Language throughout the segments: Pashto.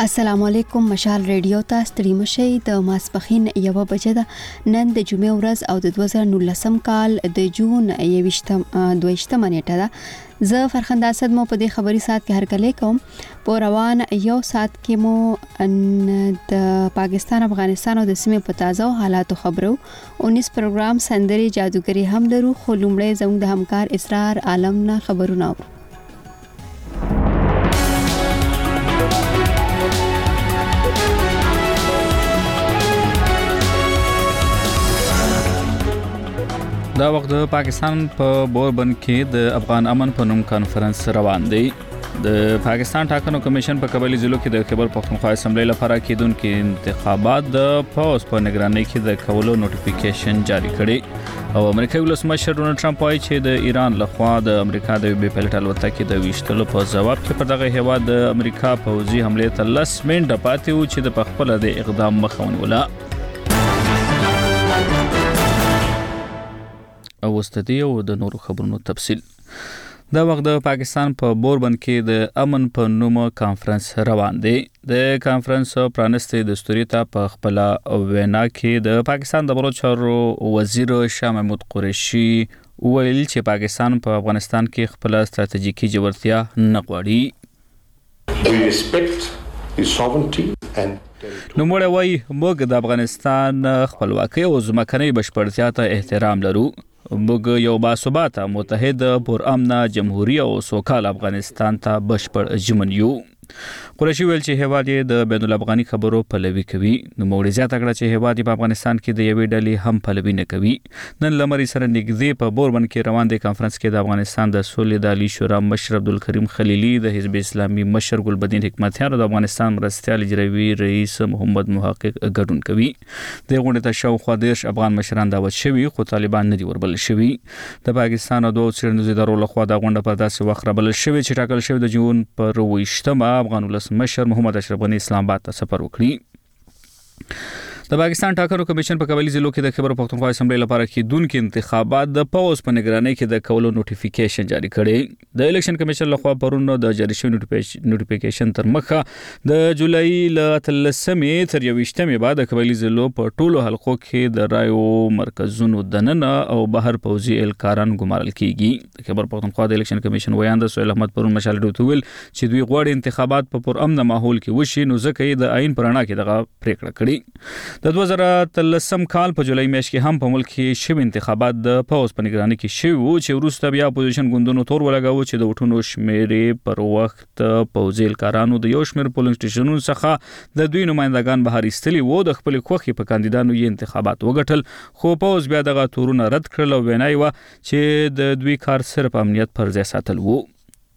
السلام علیکم مشال ریډیو ته ستړي مشئ د ماسپخین 1 بجې ده نن د جمعې ورځ او د 2019 کال د جون 22 نیټه ده زه فرخنده اسد مو په دې خبري سات کې هرکلی کوم په روان یو سات کې مو د پاکستان افغانستان او د سیمې په تازه حالاتو خبرو 19 پروګرام سندري جادوګری هم لرو خو لومړی زموږ د همکار اسرار عالم نه خبرونه اورو دا وخت د پاکستان په بوربن کې د افغان امن په نوم کانفرنس روان دی د پاکستان ټاکنو کمیشن په قبایلی ضلعو کې د خیبر پختونخوا اسمبلی لپاره کېدونکو انتخابات د پوز په نگرانۍ کې د کولو نوټیفیکیشن جاری کړي او امریکایي ولسمشر ډونالد ټرمپ وايي چې د ایران لخوا د امریکا د بي پایلټ الوتکې د ویشتلو په جواب کې په دغه هیواد د امریکا پوځي حمله ته 10 منټه پاتې و چې د خپل د اقدام مخه ونیوله او واستدی او د نورو خبرونو تفصیل دا وخت د پاکستان په بوربن کې د امن په نوم کانفرنس روان دی د کانفرنس پرانستي دستوري ته په خپل وینا کې د پاکستان د بلوچ وزیر شاه محمود قریشي ویل چې پاکستان په افغانستان کې خپل ستراتیژیکي جوړتیا نه غواړي We respect the sovereignty and نو موږ وايي موږ د افغانستان خپلواکي او ځمکنۍ بشپړتیا ته احترام لرو موږ یو باثباته متحد پرامن جمهوریت او سوکال افغانستان ته بشپړ ژمن یو قریشي ویل چې هیواد د بین الافغاني خبرو پلوي کوي نو موږ زیاته کړه چې هیواد په افغانستان کې د یوې ډلې هم پلوي نه کوي نن لمري سره نږدې په بوربن کې روان دي کانفرنس کې د افغانستان د سولې د عالی شورا مشر عبدالکریم خلیلی د حزب اسلامي مشر ګلبدین حکمتیار د افغانستان مرستيال اجرایي رئیس محمد محقق ګډون کوي د غونډې ته شاوخوا 10 افغان مشران دعوت شوي خو طالبان نه دي وربل شوي د پاکستان او دوه څیړنیزو ادارو لخوا د غونډه په داسې وخت رابل شوي چې ټاکل شوی د جون پر 28 افغان ولسمشر محمد اشرف غنی اسلام آباد ته سفر وکړي د پاکستان ټاکنو کمیشن په قبایلی ضلعو کې د خیبر پختونخوا اسمبلی لپاره کېدونکو انتخابات د پوز په نگرانۍ کې د کولو نوټیفیکیشن جاری کړي د الیکشن کمیشن لخوا پرون د جاری شوی نوټیفیکیشن تر مخه د جولای ل 13 تر 21 بعد د قبایلی ضلعو په ټولو حلقو کې د رایو مرکزونو دننه او بهر پوزي الکاران ګمارل کیږي د خیبر پختونخوا د الیکشن کمیشن ویاند سهیل احمد پرون مشال ډوتویل چې دوی غواړي انتخابات په پرامن ماحول کې وشي نو ځکه یې د آئین پرانا کې دغه پریکړه کړې د 2013 کال په جولای میاشت کې هم په ملک کې شوی انتخابات د پوز په نگرانۍ کې شوی و چې وروسته بیا اپوزیشن ګوندونو تور ولګاوه چې د وټونو شمیرې پر وخت پوزي الکارانو د یو شمیر پولینګ سټیشنونو څخه د دوی نمائندگان بهر ایستلي وو د خپل خوخي په کاندیدانو یې انتخابات وګټل خو پوز بیا دغه تورونه رد کړل او وینای و چې د دوی کار صرف امنیت پر ځای ساتل وو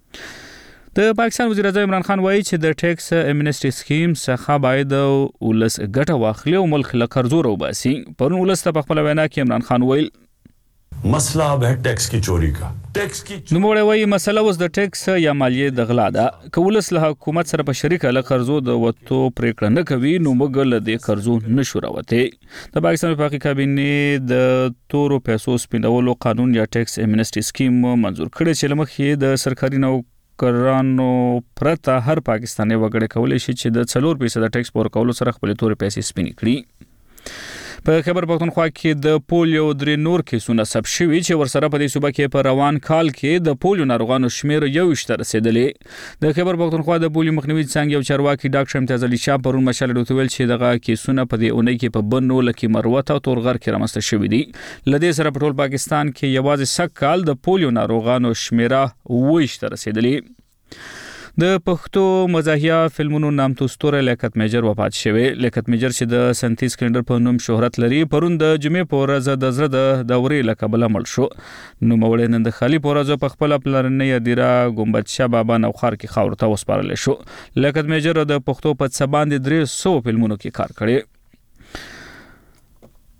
د پاکستان وزیر اعظم عمران خان وایي چې د ټیکس امنیسټي سکیم څخه باید ولس ګټه واخلي او ملک له قرضو وباسي پرون ولس ته په خپل وینا کې عمران خان ویل مسله अब है टैक्स की चोरी का टैक्स की نو موږ وایي مسله اوس د ټیکس یا مالیې د غلا ده کولس له حکومت سره په شریکه له قرضو د وټو پریکړه نه کوي نو موږ له دې قرضو نشو راوته د پاکستان وفاقي کابینه د تورو پیسو سپینولو قانون یا ټیکس امنیسټي سکیم منزور کړی چې لمخې د سرکاري نو کرانو پرته هر پاکستاني وګړي کولای شي چې د 4% ټیکس پور کولو سره خپل تورې پیسې سپینې کړي په خیبر پختونخوا کې د پولیو درې نور کیسونه ثبت شوي چې ورسره په دې صوبه کې په روان کال کې د پولیو ناروغانو شمیر 21 ته رسیدلې د خیبر پختونخوا د پولیو مخنیوي څنګه یو چارواکي ډاکټر امتیاز علي شاه پرون مشال ډوتویل چې دغه کیسونه په دې اونۍ کې په بنو لکه مروت او تورغر کې رامسته شوي دي لدې سره په ټول پاکستان کې یوازې سک کال د پولیو ناروغانو شمیره 22 ته رسیدلې د پښتو مزاحیه فلمونو نامتو ستوری لیاقت میجر وفات شوی لیاقت میجر چې د سنتیز کلندر په نوم شهرت لري پرون د جمعې په ورځ د زړه د دورې له کبله مړ شو نو مولوی نن د خالی په ورځ په خپل پلرنۍ ادیره ګمبد شاه بابا نوخار کې خاور ته وسپارل شو لیاقت میجر د پښتو په څه باندې 300 فلمونو کې کار کړی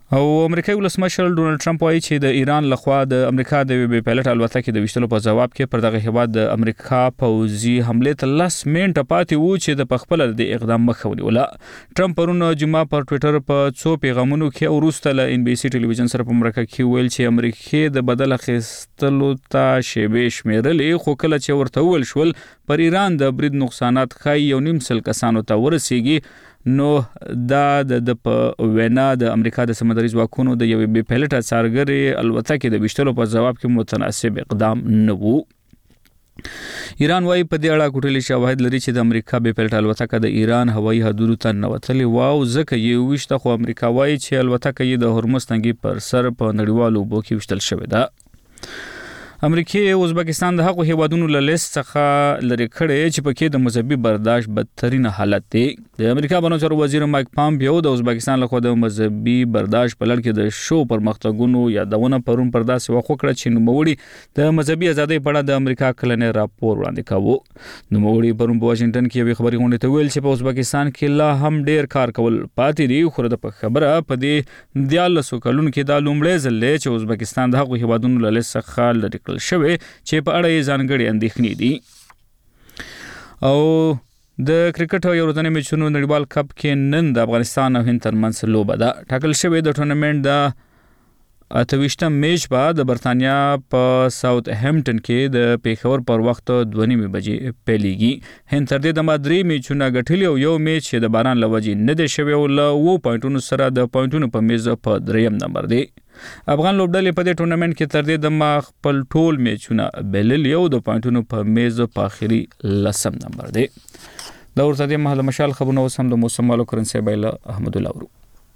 او امریکایي ولسمشر ډونالد ټرمپ وایي چې د ایران لخوا د امریکا د بي پایلټ الوتکې د وشتلو په جواب کې پر دغه هیواد د امریکا پوځي حمله ته 10 منټه پاتې وو چې د پخپل د اقدام مخه ونیوله. ټرمپ پرون جمعه پر ټوئیټر په څو پیغامونو کې وروسته له ان بي سي ټلویزیون سره په مرکه کې ویل چې امریکا د بدل اخیستلو ته شیبې شمیرلې، خو کله چې ورته ویل شول پر ایران د برید نقصانات ښایي 1.5 کسانو ته ورسیږي، نو دا د وینا د امریکا د سمندري ځواکونو د یوې بي پایلټ څارګرې الوتکې د وشتلو په جواب کې متناسب اقدام نه وو. ایران وايي په دې اړه کوټلي شواهد لري چې د امریکا بي پایلټ الوتکه د ایران هوایي حدودو ته نوتلې واو، ځکه یې وشته، خو امریکا وايي چې الوتکه یې د هرمز تنګي پر سر په نړیوالو اوبو کې وشتل شوې ده. امریکا ازبکستان د هغو هیوادونو له لیست څخه لري کړي چې پکې د مذهبي برداشت بدترین حالت دی. د امریکا بهرنیو چارو وزیر مایک پامپیو د ازبکستان لخوا د مذهبي برداشت په لړ کې د شو پرمختګونو یادونه پرون پر داسې وخت وکړه چې نوموړي د مذهبي ازادۍ په اړه د امریکا کلنې راپور وړاندې کاوه. نوموړي پرون په واشنگټن کې یوې خبري غونډې ته ویل چې په ازبکستان کې لا هم ډیر کار کول پاتې دي، خو د خبره په دې 14 کلونو کې دا لومړی ځل دی چې ازبکستان د هغو هیوادونو له لیست څخه لري کړل شوی چې په اړه یې ځانګړي اندېښنې دي. او د کرکټ یو ورځنی میچونو نړیوال کپ کې نن د افغانستان او هند ترمنځ لوبه ده. ټاکل شوی د ټورنمنت د 28م میچ به د برتانیا په ساوث هیمپټن کې د پیښور پر وخت 2:30 بجې پیلېږي. هند تر دې د 3 میچونه ګټلي او یو میچ د باران له وجې نه دی شوی او له 2 پوینټونو سره د پوینټونو په میز په 3م نمبر دی. افغان لوبډلې په دې ټورنمنت کې تر دې د خپل ټول میچونه بلل یو د پوینټونو په میز په اخري 10م نمبر دی. دا ورته د محل مشال خبرونه وسم د موسم مالو کرنسي بایله احمد الله ورو.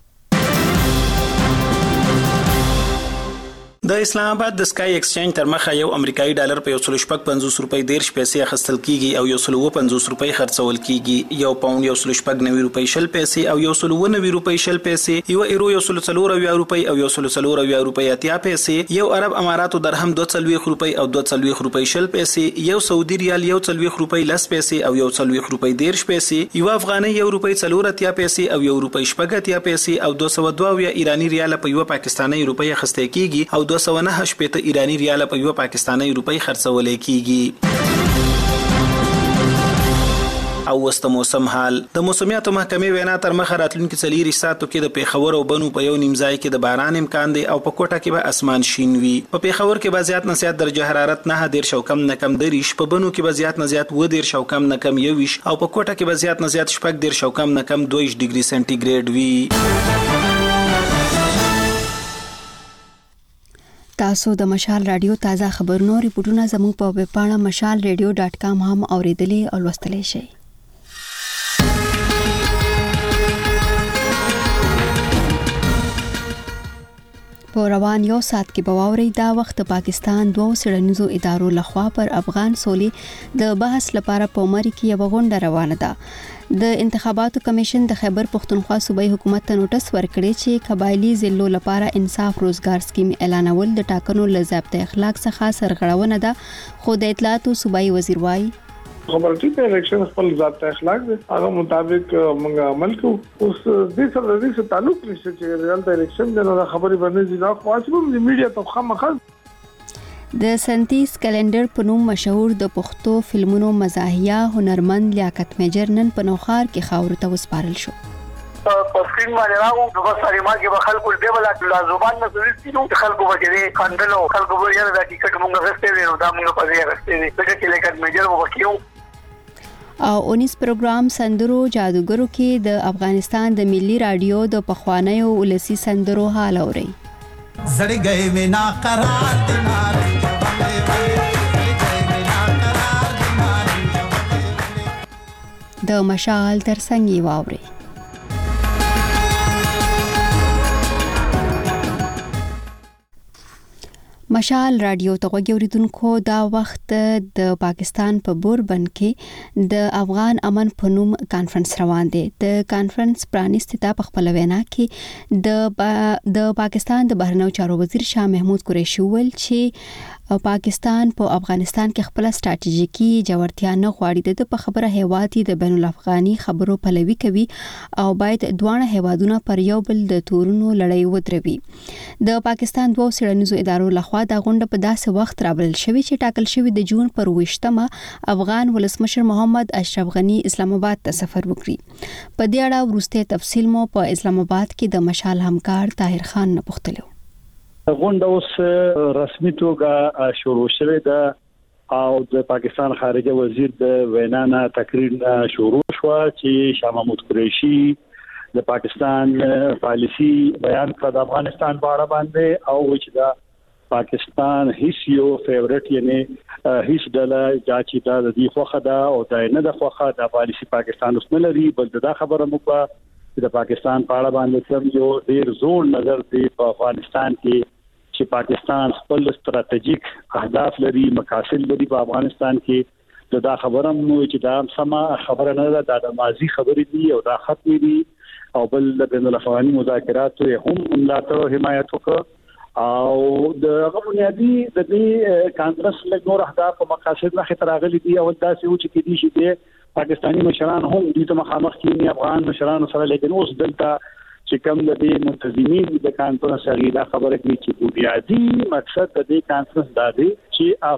د اسلام آباد د سکای ایکسچینج تر مخه یو امریکایي ډالر په 150 روپۍ 10 پیسې اخیستل کیږي او 150 روپۍ خرڅول کیږي. یو پاوند 190 روپۍ 10 پیسې او 190 روپۍ 10 پیسې، یو ایرو 140 روپۍ او 140 روپۍ 80 پیسې، یو عرب اماراتو درهم 240 روپۍ او 240 روپۍ 10 پیسې، یو سعودي ریال 140 روپۍ 10 پیسې او 140 روپۍ 10 پیسې، یو افغاني 1 روپۍ 4 پیسې او 1 روپۍ 80 پیسې او 202 ایرانی ریال په یو پاکستاني روپۍ اخیستل کیږي او 209 ایرانی ریال په یو پاکستاني روپۍ خرڅول کیږي. او وسط موسم حال د موسمیاتو محکمې وینا تر مخه راتلونکي 4 ساعتو کې د پیښور او بنو په یو نیم ځای کې د باران امکان دی او په کوټه کې به اسمان شین وي. په پیښور کې به زیات نه زیات درجه حرارت 9 او کم نه کم 10، په بنو کې به زیات نه زیات 10 او کم نه کم 21 او په کوټه کې به زیات نه زیات 10 او کم نه کم 2 ډیګري سنټیګریډ وي. تاسو د مشال رادیو تازه خبرونو ریپورتونه زموږ په ویب پاڼه mashalradio.com هم اوریدلې او لوستلې شئ. په روان یو ساعت کې به واورئ دا وخت پاکستان 2 څېړنیزو ادارو لخوا پر افغان سولې د بحث لپاره په عمر کې یو غونډه روانه ده. د انتخاباتو کمیشن د خیبر پختونخوا صوبایي حکومت ته نوټس ورکړی چې قبایلی ضلعو لپاره انصاف روزګار سکیم اعلانول د ټاکنو له ضابطه اخلاق څخه سرغړونه ده، خو د اطلاعاتو صوبایي وزیر وایي خبرتي په الیکشن خپل ضابطه اخلاق هغه مطابق موږ عمل کوو. اوس د څه تعلق نشته چې ریال د الیکشن د خبرې باندې ځلا خاصه د میډیا ته خامخا. د سنتیس کلندر په نوم مشهور د پښتو فلمونو مزاحیه هنرمند لیاقت میجر نن په نوخار کې خاور ته وسپارل شو. په سکرین باندې راغو نو بس سریما کې به خلکو دې ولا لازمان نه سوي نو خلکو به دې کاندلو خلکو به یې د ټیکټ مونږ غوښتي وي نو دا مونږ په دې غوښتي وي چې لیاقت میجر وکړو. او 19 پروګرام سندرو جادوګرو کې د افغانستان د ملي رادیو د پخوانیو ولسی سندرو حال اوري. زړ گئے وینا قرار دینار د مشال ترڅنګ واوري. مشال رادیو ته غوږیوریدونکو دا وخت د پاکستان په بوربن کې د افغان امن په نوم کانفرنس روان دی. د کانفرنس پرانیستي ته په خپل وینا کې د پاکستان د بهرنیو چارو وزیر شاه محمود قریشي ویل چې او پاکستان په افغانستان کې خپل ستراتیژیکي جوړتیا نه غواړي. د په خبره هیوادي د بین الافغاني خبرو پلوي کوي او باید دوه هیوادونه پر یو بل د تورونو لړۍ ودروي. د پاکستان دوه څېړنیزو ادارو لخوا د غونډه په داسې وخت رابلل شوی چې ټاکل شوی د جون پر 28مه افغان ولسمشر محمد اشرف غنی اسلام آباد ته سفر وکړي. په دې اړه وروسته تفصیل مو په اسلام آباد کې د مشال همکار طاهر خان نه پوښتلو. غونډه اوس رسمي توګه شروع شوې ده او د پاکستان خارجه وزیر د وینا نه تقریر شروع شو چې شاه محمود قریشي د پاکستان پالیسی بیان کړ د افغانستان په اړه باندې او چې دا پاکستان هیڅ یو فیورټ یعنی هیڅ ډله چې دا د دې خوخه ده او دا نه د خوخه د پالیسی پاکستان اوس نه لري بل دا خبره مو د پاکستان په اړه باندې کوم یو ډیر زور نظر دی په افغانستان کې چې پاکستان خپل ستراتیژیک اهداف لري مقاصد لري په افغانستان کې دا خبره مو چې دا سم خبره نه ده د ماضي خبرې دي او دا ختمې دي او بل د بین الافغاني مذاکرات هم ملاتړ او حمایت وکړه او د بنیادی د دې کانګرس له نور اهداف او مقاصد نه خطرغلي دي او دا څه و چې کې دي چې پاکستانی مشران هم د دې مخامخ کېنی افغان مشران سره لیکن اوس دلته چې کوم د دې منتظمین د کانفرنس غیلا خبره کوي چې بنیادی مقصد د دې کانفرنس دا دی چې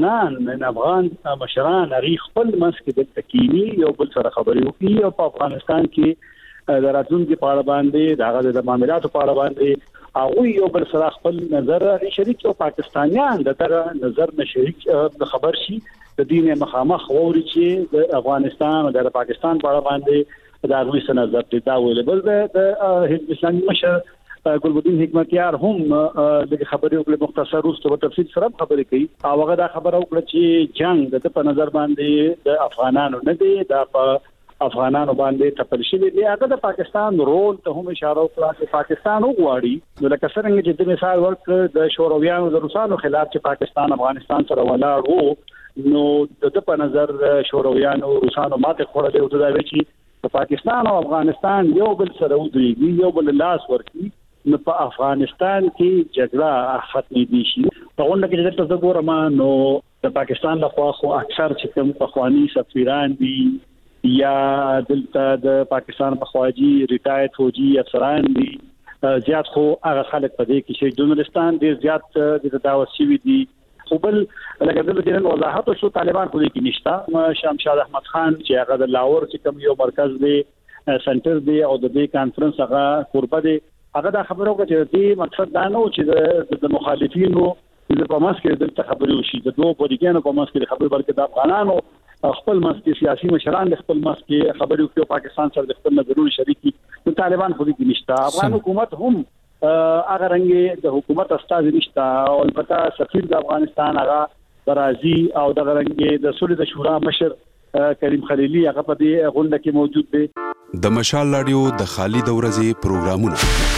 افغان مشران غي خپل مسک د تکینی یو بل سره خبرې وکړي او په افغانستان کې د راتلونکي په اړه باندې دغه د معاملاتو په اړه باندې او یو بل سره خپل نظر شریک او پاکستانیان دغه نظر نه شریک خبر شي د دین مخامخ ووري چې د افغانستان او د پاکستان په اړه باندې د غوښتنې نظر دی دا ویل بل د حزب اسلامي مشر ګلبدین حکمتیار هم د خبرې وکړه مختصر او په تفصیل سره خبرې کوي او هغه دا خبره وکړه چې جنگ د په نظر باندې د افغانانو نه دی دا په افغانانو باندې تپل شوی دی هغه د پاکستان رول ته هم اشاره وکړه چې پاکستان وغواړي نو لکه څنګه چې د مثال ورک د شورویانو د روسانو خلاف چې پاکستان افغانستان سره ولاړ وو نو د په نظر شورویانو روسانو ماته خوړلې او دا وی چې پاکستان او افغانستان یو بل سره ودرېږي یو بل لاس ورکړي نو په افغانستان کې جګړه ختمې دي شي په غونډه کې چې تاسو ګورم نو د پاکستان لخوا خو اکثر چې کوم پخوانی سفیران دي یا دلته د پاکستان په خواجی ریټایر فوجي افسران دي زیات خو هغه خلک په دې کې چې جنرالستان ډیر زیات د دعوت شوی دي خو بل لکه د دې وضاحت شو طالبان خو دې کې نشته شمشاد احمد خان چې هغه د لاهور چې کوم یو مرکز دی سنټر دی او د دې کانفرنس هغه قربه دی هغه دا خبرو کوي چې دې مقصد دا نه و چې د مخالفینو د کوماس کې د خبرو شي د دوه بریګانو کوماس کې خبرو بلکې د افغانانو خپل مسکی سیاسي مشران د خپل مسکی خبرو کوي پاکستان سره د خپل نظرونو شریکي د طالبان خو دې نشته افغان حکومت هم هغه رنګ د حکومت استاد نشته او البته سفیر د افغانستان هغه برازي او د رنګ د سولې د شورا مشر کریم خلیلی هغه په دې غونډه کې موجود دی د مشال رادیو د خالد ورځې پروګرامونه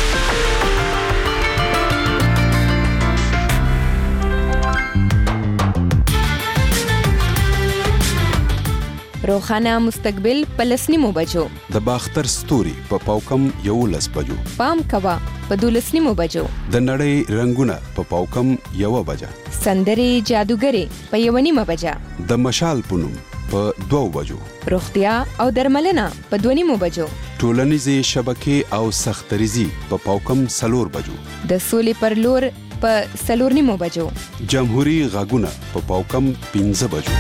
روخانه مستقبل پلسنیمو بجو د باختر ستوري په پاوکم 11 بجو پام کوا په 12 بجو د نړۍ رنگونه په پاوکم 1 بجا سندري جادوګری په 1 بجا د مشال پونم په 2 بجو روغتیا او درملنه په 2 بجو ټولنیزې شبکې او سختريزي په پاوکم 4 بجو د سولې پر لور په 4 بجو جمهوریت غاګونه په پاوکم 15 بجو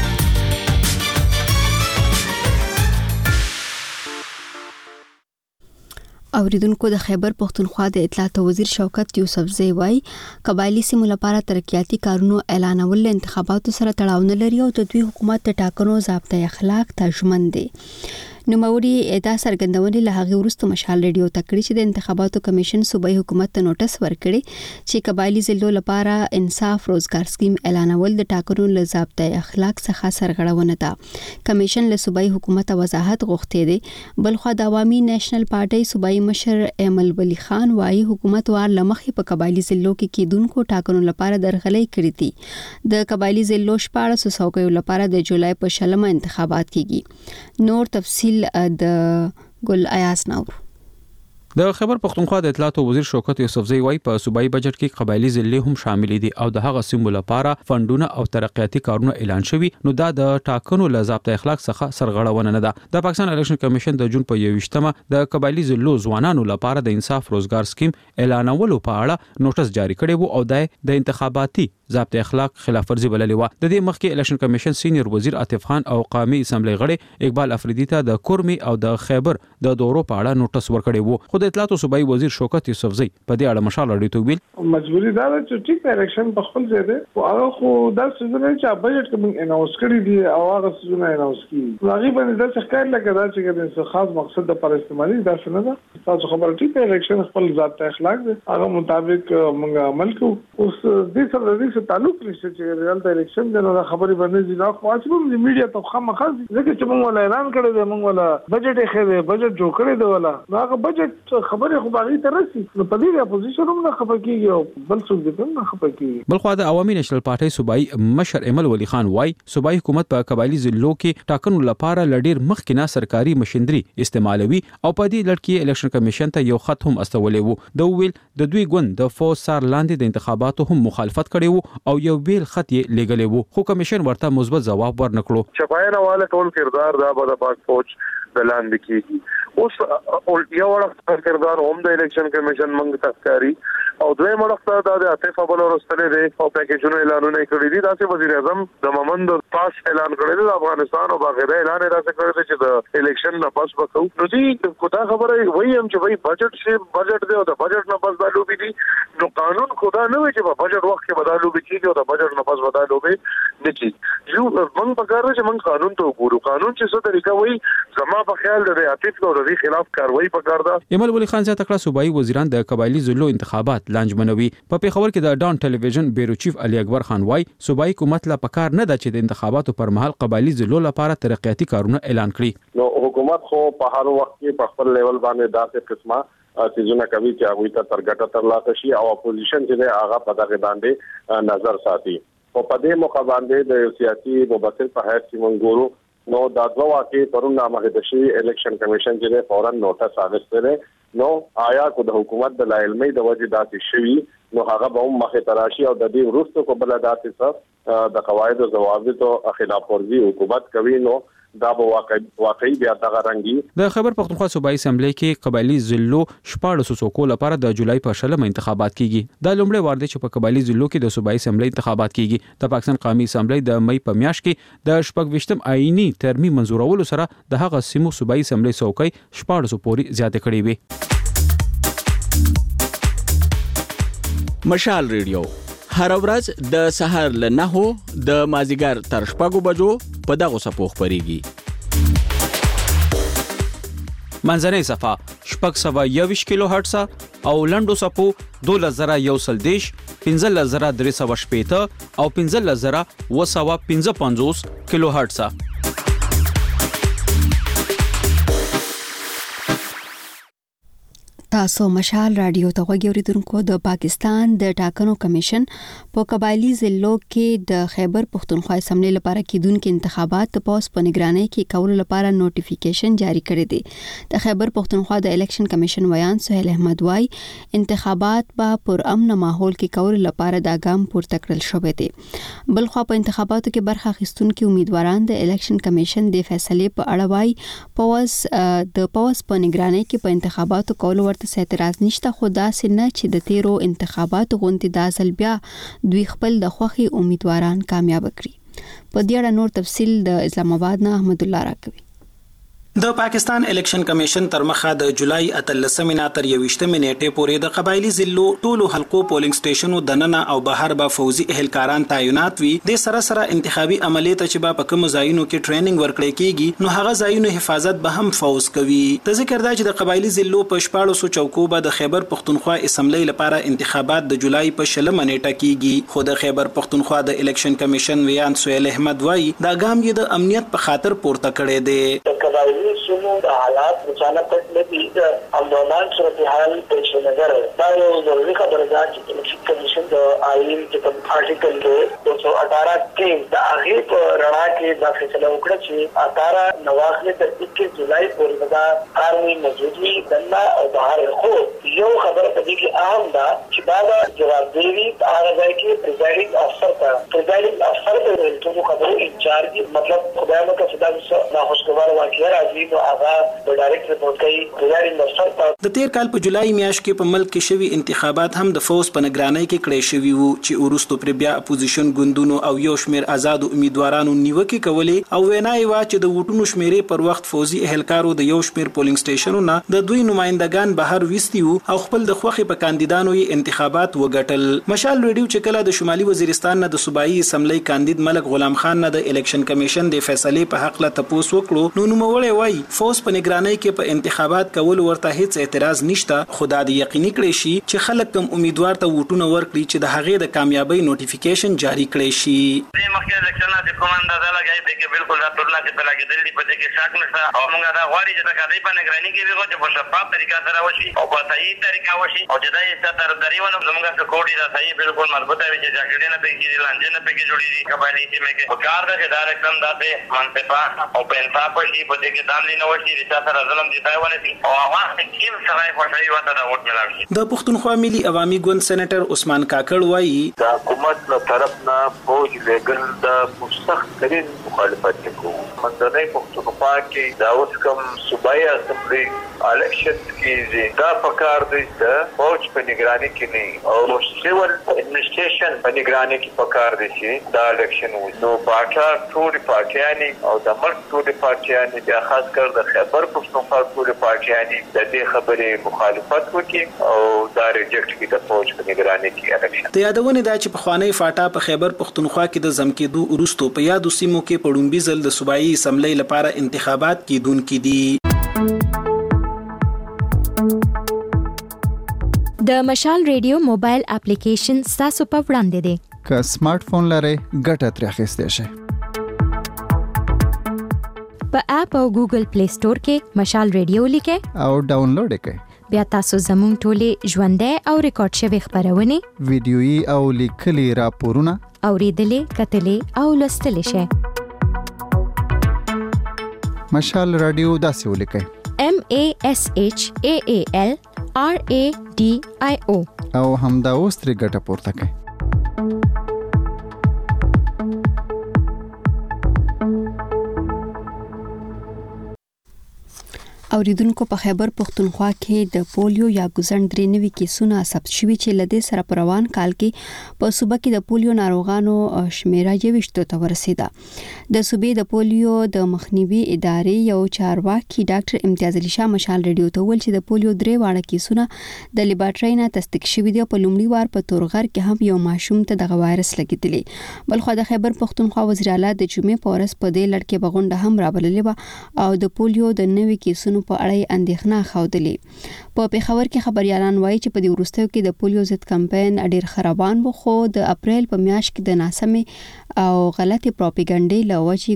اوریدونکو د خیبر پختونخوا د اطلاعات وزیر شوکت یوسفزئی وای قبایلی سیمو لپاره ترقیاتي کارونو اعلانول انتخاباتو سره تړاو نه لري او د دوی حکومت د ټاکنو ضابطه اخلاق ته ژمن دي. نوموړي دا څرګندونه له هغه وروسته مشال ریډیو تکړه چې د انتخاباتو کمیشن صوبایي حکومت ته نوټس ورکړي چې قبایلی ضلعو لپاره انصاف روزګار سکیم اعلانول د ټاکنو له ضابطه اخلاق څخه سرغړونه ده. کمیشن له صوبایي حکومت وضاحت غوښتي دي. بلخو د عوامي نېشنل پارټي صوبایي مشر امل ولی خان وايي حکومت وار لمخې په قبایلی ضلعو کې کېدونکو ټاکنو لپاره درغلۍ کړې دي. د قبایلی ضلعو 1400 څوکیو لپاره د جولای په 16 انتخابات کیږي. نور تفصیل د ګل ایاس نور. د خیبر پختونخوا د اطلاعات وزیر شوکت یوسفزئی وايي په صوبایي بجټ کې قبایلی ضلعې هم شامل دي او د هغه سیمو لپاره فندونه او ترقیاتي کارونه اعلان شوي نو دا د ټاکنو له ضابطه اخلاق څخه سرغړونه نه ده. د پاکستان الیکشن کمیشن د جون په 21مه د قبایلی ضلعو ځوانانو لپاره د انصاف روزګار سکیم اعلانولو په اړه نوټس جاری کړی وو او د انتخاباتي ضابطه اخلاق خلاف ورزي بللې و. د دې مخکې الیکشن کمیشن سینیئر وزیر عاطف خان او قومي اسمبلی غړي اقبال افریدي ته د کورمي او د خیبر د دورو په اړه نوټس ورکړی وو. خو د اطلاعات صوبایي وزیر شوکت یوسفزئی په دې اړه مشال اړیتو ویل مجبوری دا چې ټیک الیکشن په خپل ځای دی او هغه خو دا څه چې بجټ کې اناونس کړی دی او هغه څه نه اناونس کیږي غریبان دا څه کار لکه دا چې د خاص مقصد لپاره استعمالي دا څه نه ده. تاسو خبره ټیک الیکشن خپل ضابطه اخلاق دی هغه مطابق موږ عمل کوو. اوس دې سره د تعلق نشته چې ریال الیکشن د خبرې باندې ځنه خو اصلي د میډیا ته خامخا ځکه چې موږ ولا اعلان کړی دی موږ ولا بجټ یې خېده بجټ جوړ کړی دی ولا هغه بجټ خبره خو باغی ته رسي نو په دې اپوزیشن هم نه خبر کیږي او بل څه دې نه خبر کیږي. بل خو د عوامي نېشنل پارټي صوبایي مشر ایمل ولی خان وايي صوبایي حکومت په قبایلی ضلعو کې ټاکنو لپاره لډیر مخکینه سرکاري مشندري استعمالوي او په دې لړ کې الیکشن کمیشن ته یو خط هم استولې وو. د ویل د دوی ګوند د فوز سار لاندې د انتخاباتو هم مخالفت کړي وو او یو بیل خط یې لګلې وو خو کمیشن ورته مثبت جواب ورنکړو. چپاینه والے ټول کردار دا به د پاک فوج بلان کیږي. اوس یو وړ کردار هم د الیکشن کمیشن منګ تاسکاري او دوی مړخته د عاطف ابل ورستلې دي او پیکیجونو اعلانونه کړی دي. داسې وزیر اعظم د ممند پاس اعلان کړی دی افغانستان او باغره اعلان راځي کړی دی چې د الیکشن نه پاس وکړو. نو دې کوتا خبره وایي هم چې وایي بجټ شي بجټ دی او د بجټ نه پاس بدلو بي دي نو قانون خدا نه وي چې په بجټ وخت کې بدلو بي کیږي او د بجټ نه پاس بدلو بي نه کیږي. یو موږ په کار چې موږ قانون ته وګورو قانون چې څه طریقه وایي زما په خیال د عاطف او د خلاف کاروایی پکار ده. ایمل ولی خان زیاته کړه صوبایي وزیران د قبایلی ضلعو انتخابات لانجمنوي. په پیښور کې د ډان ټلویزیون بیرو چیف علي اکبر خان وايي صوبایي حکومت لا پکار نه ده چې د انتخاباتو پر مهال قبایلی ضلعو لپاره ترقیاتي کارونه اعلان کړي. نو حکومت خو په هر وخت کې په خپل لیول باندې داسې قسمه چیزونه کوي چې هغه ته ترګټه ترلاسه شي او اپوزیشن چې هغه په دغه باندې نظر ساتي. او په دې موخه باندې د سیاسي مبصر په حیث کې موږ ګورو نو دا دوه واقعي پرون نامه د شي الیکشن کمیشن چې فورا نوټس اغسته نو آیا کو د حکومت د علمي د وجې داسې شوي نو هغه به هم مخه تراشي او د دې وروسته کو بل داسې څه د قواعد او ضوابط او خلاف ورزي حکومت کوي نو دا به واقعي بیا دغه رنګي. د خیبر پختونخوا صوبایي اسمبلی کې قبایلی ضلعو 1400 څوکو لپاره د جولای په 18 انتخابات کیږي. دا لومړی وار دی چې په قبایلی ضلعو کې د صوبایي اسمبلی انتخابات کیږي. د پاکستان قومي اسمبلی د مې په میاشت کې د 28م آئینی ترمیم منزورولو سره د هغه سیمو صوبایي اسمبلی څوکۍ 1400 پورې زیاته کړې وي. مشال ریډیو هر ورځ د سحر له 9 د مازیګر تر 6 بجو په دغه صفو خبريږي. منځنۍ صفه 621 کیلو هرتز او لنډو صفو 2110 15315 او 15255 کیلو هرتز. تاسو مشال رادیو ته غوږی اوریدونکو. د پاکستان د ټاکنو کمیشن په قبایلی ضلعو کې د خیبر پختونخوا اسمبلی لپاره کیدونکو انتخابات د پوس په نگرانی کې کولو لپاره نوټیفیکیشن جاری کړی دی. د خیبر پختونخوا د الیکشن کمیشن ویان سہیل احمد وايي انتخابات په پر امن ماحول کې کولو لپاره د ګام پورته کړل شوې دي. بلخو په انتخاباتو کې برخه اخیستونکو امیدواران د الیکشن کمیشن د فیصلې په اړه وايي پوس په نگرانی کې په انتخاباتو کولو ورته اعتراض نشته خو داسې نه چې د تیرو انتخاباتو غونډې د ځل بیا دوی خپل د خوخي امیدواران کامیاب کړي. په دې اړه نور تفصیل د اسلام آباد نه احمد الله راکوي. د پاکستان الیکشن کمیشن تر مخه د جولای 13 تر 21 نیټه پورې د قبایلی ضلعو ټولو حلقو پولینګ سټیشنو دننه او بهر به فوزي اهلکاران تعینات وي. د سره انتخابي عملیات چې په کوم ځایونو کې ټریننګ ورکړي کیږي نو هغه ځایونو حفاظت به هم فوز کوي. د ذکر دا چې د قبایلی ضلعو په 1400 چوکو به د خیبر پختونخوا اسمبلی لپاره انتخابات د جولای په 16 نیټه کیږي. خو د خیبر پختونخوا د الیکشن کمیشن ویان سہیل احمد وايي دا ګام یې د امنیت په خاطر پورته کړی دی. قبائلی سیمو د حالات مچانه پټ نه دي د امنان صورتحال پیش نظر دا یو ضروري خبره ده چې الیکشن کمیشن د آئین چې کوم آرټیکل دی 218 کې د هغه په رڼا کې دا فیصله وکړه چې 18 نواخله تر 21 جولای پورې دا قانوني موجودي دنه او بهر خو یو خبره پدې کې اهم ده چې دا جوابدېری هغه ځای کې پریزایډینګ افسر ته ټول خبرو انچارج مطلب خدای مو که دا ناخوشگوار واقعه راځي نو هغه د ډایرکټ ریپورټ کوي پریزایډینګ افسر ته. د تیر کال په جولای میاشت کې په ملک کې شوی انتخابات هم د فوز په نگرانۍ کې کړی شوی وو چې ورستو پر بیا اپوزیشن ګوندونو او یو شمیر آزاد امیدوارانو نیوکه کولې او وینای وا چې د ووټونو شمیرې پر وخت فوزي اهلکارو د یو شمیر پولینګ سټیشنونو د دوی نمائندگان بهر وستیو او خپل د خوخي په کاندیدانو یې انتخابات وګټل. مشال ریډیو چې کله د شمالي وزیرستان نه د صوبایي اسمبلی کاندید ملک غلام خان نه د الیکشن کمیشن د فیصلې په حق لا تپوس وکړو نو نوموړی وای فوز په نگرانۍ کې په انتخابات کول ورته هیڅ اعتراض نشته خدا دې یقیني کړی شي چې خلک کوم امیدوار ته ووټونه ورکړي چې د هغې د کامیابی نوټیفیکیشن جاری کړی شي. مخکې الیکشن د کوم اندازه لګای دی کې بالکل دا ټول نه چې په لګیدل دي په دې کې شک نشته او موږ دا غواړي چې د کډې په نگرانۍ کې ویغو چې په شفاف طریقه سره وشي او په صحیح طریقه وشي او چې دا یې ستر دریونه زموږ سکوډي دا صحیح بالکل مضبوطه وي چې جګړې نه پکې لانجه نه پکې جوړي دي قبایلی چې مې په کار ده چې دا الیکشن داسې منصفه او په انصاف وشي په دې کې دامن نه وشي چې سره ظلم دي ځای ونسي او هغه کیم سره خوشحالي وته دا وټ ملاوي شي. د پښتونخوا ملي عوامي ګوند سېنیټر عثمان کاکړ وایي د حکومت له طرف نه فوج لګل د مستحق ترين مخالفت کوي. منځنۍ پښتونخوا کې دا اوس کوم صوبایي اسمبلی الیکشن کې دا پکار دی چې فوج په نگرانۍ کې نه او سیول ایڈمنسټریشن په نگرانۍ کې پکار دی چې دا الیکشن وي. نو پاټا ټول پارټیانی او د ملک ټول پارټیانی بیا خاص کر د خیبر پښتونخوا ټول پارټیانی د دې خبرې مخالفت وکړي او دا ریجکټ کړي د فوج په نگرانۍ کې الیکشن. د یادونه دا چې په خوانی فاټا په خیبر پښتونخوا کې د زمکېدو ورستو په یادو سیمو کې پړومبي ځل د صوبایي اسمبلی لپاره انتخابات کیدونکې دي. د مشال ریډیو موبایل اپلیکیشن تاسو په وړاندې دی. که سمارټ فون لرئ ګټه ترې اخیستی شئ. په اپ او ګوګل پلی سٹور کې مشال ریډیو لیکئ او ډاونلوډ کړئ. بیا تاسو زموږ ټولې ژوندۍ او ریکارډ شوي خبرونه ویډیويي او لیکلي راپورونه اوریدلې کتلې او لوستلې شئ. مشال رادیو داسې ولیکئ MASHAAL RADIO او همدا اوس ترې ګټه پورته کړئ. اوریدونکو په خیبر پښتونخوا کې د پولیو یا ګوزن درې نوي کیسونه ثبت شوي چې لدې سره په روان کال کې په صوبه کې د پولیو ناروغانو شمیره 22 ته ورسیده. د صوبې د پولیو د مخنیوي ادارې یو چارواکي ډاکټر امتیاز علي شاه مشال ریډیو ته ویل چې د پولیو درې واړه کیسونه د لیبارټرۍ نه تصدیق شوي دي. په لومړي وار په تورغر کې هم یو ماشوم ته دغه وایرس لګیدلی. بلخو د خیبر پښتونخوا وزیر اعلی د جمعې په ورځ په دې لړ کې بغونډه هم رابللې و او د پولیو د نوي کیسونو په اړه اندېښنه خوده. په پیښور کې خبريالان وایي چې په دې وروستیو کې د پولیو ضد کمپاین ډېر خرابان و خو د اپریل په میاشت کې د ناسمې او غلطي پروپاګاندا لوجي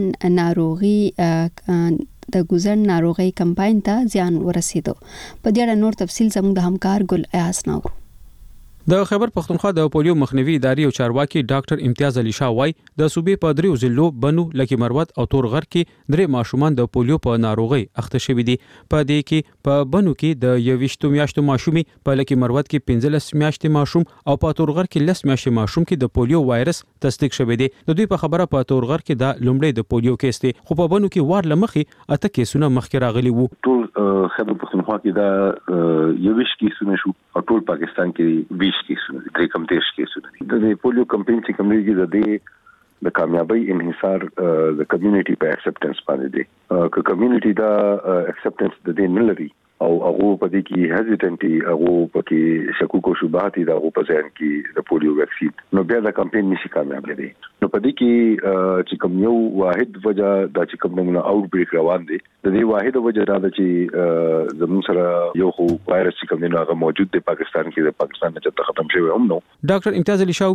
ګوزن ناروغي کمپاین ته زیان ورسېدو. په دې اړه نور تفصیل زموږ د همکار ګل ایاس نور. د خیبر پښتونخوا د پولیو مخنیوي ادارې او چارواکي ډاکټر امتیاز علي شاه وای د صوبې په دریو ضلعو بنو لکی مروت او تورغر کې درې ماشومان د پولیو په ناروغي اخته شوي دي. په دې کې په بنو کې د 21 میاشتو ماشومي، په لکی مروت کې 15 میاشتې ماشوم او په تورغر کې 10 میاشتې ماشوم کې د پولیو وایرس تصدیق شوی دی. د دوی په خبره په تورغر کې دا لومړی د پولیو کیس دی خو په بنو کې وار لمخې اته کیسونه مخکې راغلي وو. ټول خیبر پښتونخوا کې دا 21 کیسونه شو او ټول پاکستان کې 20 کیسونه دي. کم تیش کیسونه د پولیو کمپاین چې کوم دی د کامیابی انحصار د کمیونټي په اکسپټنس باندې دی. که کمیونټي دا اکسپټنس د دې نه لري او هغه په دې کې هزیټنټي هغه په کې شکوک او شبهات دي هغه په ځان کې د پولیو ویکسین نو بیا د کمپاین نشي کامیاب دی. نو په دې کې چې کوم یو واحد وجہ د چې کوم نه اوټ بریک روان دي د دې واحد وجہ دا چې زموږ سره یو خو وایرس چې کوم نه هغه موجود دی پاکستان کې د پاکستان نه چې ختم شوی هم نو. ډاکټر امتیاز علي شاه ویل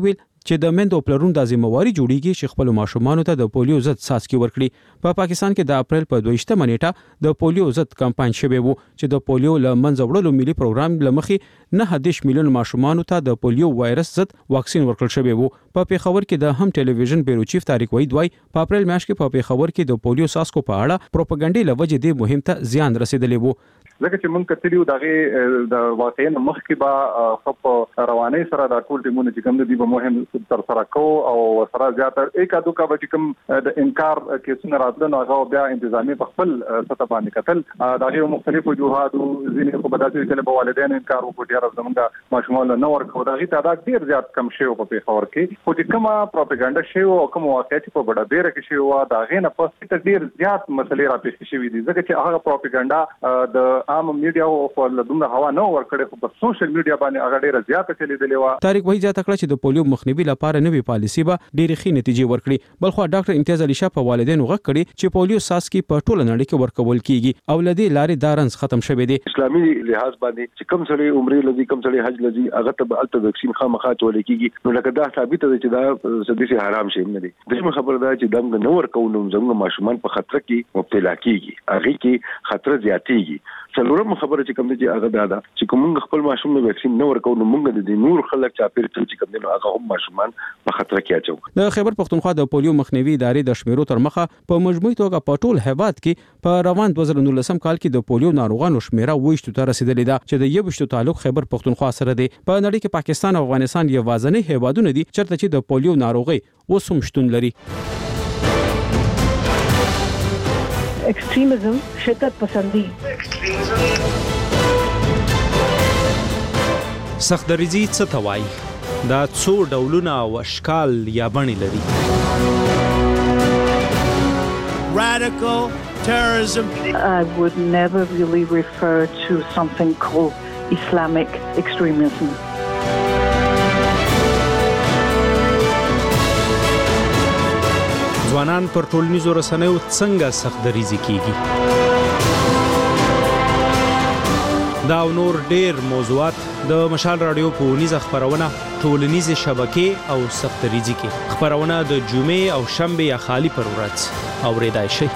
چې د مندو پلرون د ذمہواری جوړیږي چې خپل ماشومان ته د پولیو ضد څاڅکي ورکړي. په پاکستان کې د اپریل په 22 نیټه د پولیو ضد کمپاین شوی وو چې د پولیو له منځه وړلو ملي پروګرام لمخې 9 میلیون ماشومان ته د پولیو وایرس ضد واکسین ورکړل شوی وو. په پیښور کې د هم ټلویزیون بیرو چیف طارق وحید وای په اپریل میاشت کې په پیښور کې د پولیو څاڅکو په اړه پروپاګاندا لوجه د مهم ته زیان رسیدلی وو. ځکه چې مونږ کتلیو دغه د واقعي مخ کې با خپ رواني سره د ټول ټیمونو چې کوم دي به مهم تر سره کو او سره زیاتره یک ادو کا به کوم د انکار کیسونه راتلل نو هغه بیا انتظامی په خپل سطح باندې کتل دغه مختلفو وجوهات او ځینې په بداتې کې به والدین انکار وکړي راز زمونږ ماشومان نو ورکو دغه تعداد ډیر زیات کم شی په پیښور کې خو چې کومه پروپاګاندا شی او کوم واقعیت په بڑا ډیر کې شی او دغه نه پس ډیر زیات مسلې را پېښ شوې دي ځکه چې هغه پروپاګاندا د عام میډیا او په لدونه هوا نو ورکړي خو په سوشل میډیا باندې هغه ډیره زیاته چلیدلې و. طارق وحید ځکه چې د پولیو مخنیوي لپاره نوې پالیسی به ډېرې ښې نتیجې ورکړي. بلخو ډاکټر امتیاز علي شاه په والدینو غږ کړي چې پولیو څاڅکي په ټوله نړۍ کې ورکول کیږي او لدی لارې دارنس ختم شوه دي. اسلامي لحاظ باندې چې کم سړي عمرې لذي کم سړي حج لذي هغه ته الته ویکسین خامخا چول کیږي نو لکه دا ثابت دی چې دا سدي حرام شي نه دي. دغه خبره ده چې دغه نور کوونو زموږ ماشومان په خطر کې مبتلا کیږي هغه کې خطر زیاتېږي. څلورم خبره چې کوم دي هغه دا چې کوم خپل ماشوم نو ویکسین نو ورکو نو موږ د نور خلک چا پیر چې کوم دي هغه هم ماشومان په خطر کې اچو. د خیبر پختونخوا د پولیو مخنیوي ادارې د شمیرو تر مخه په مجموعي توګه په ټول هیواد کې په روان 2019 کال کې د پولیو ناروغانو شمیره 20 ته رسیدلې ده چې د 21 تعلق خیبر پختونخوا سره دی. په نړۍ کې پاکستان او افغانستان یوازینی هیوادونه دي چیرته چې د پولیو ناروغي وسوم شتون لري. एक्सट्रीमिज्म शिद्दत पसंदी سختدریزي څه ته وایي دا څو ډولونه او اشکال یا بڼې لري. Radical terrorism. I would never really refer to something called Islamic extremism. ځوانان پر ټولنیزو رسنیو څنګه سختدریزي کیږي؟ دا نور ډېر موضوعات د مشال رادیو په ونیزه خبرونه ټولنیزه شبکې او سختدریزي کې خبرونه د جمعې او شنبه یا خالی پر ورځ اوریدای شي.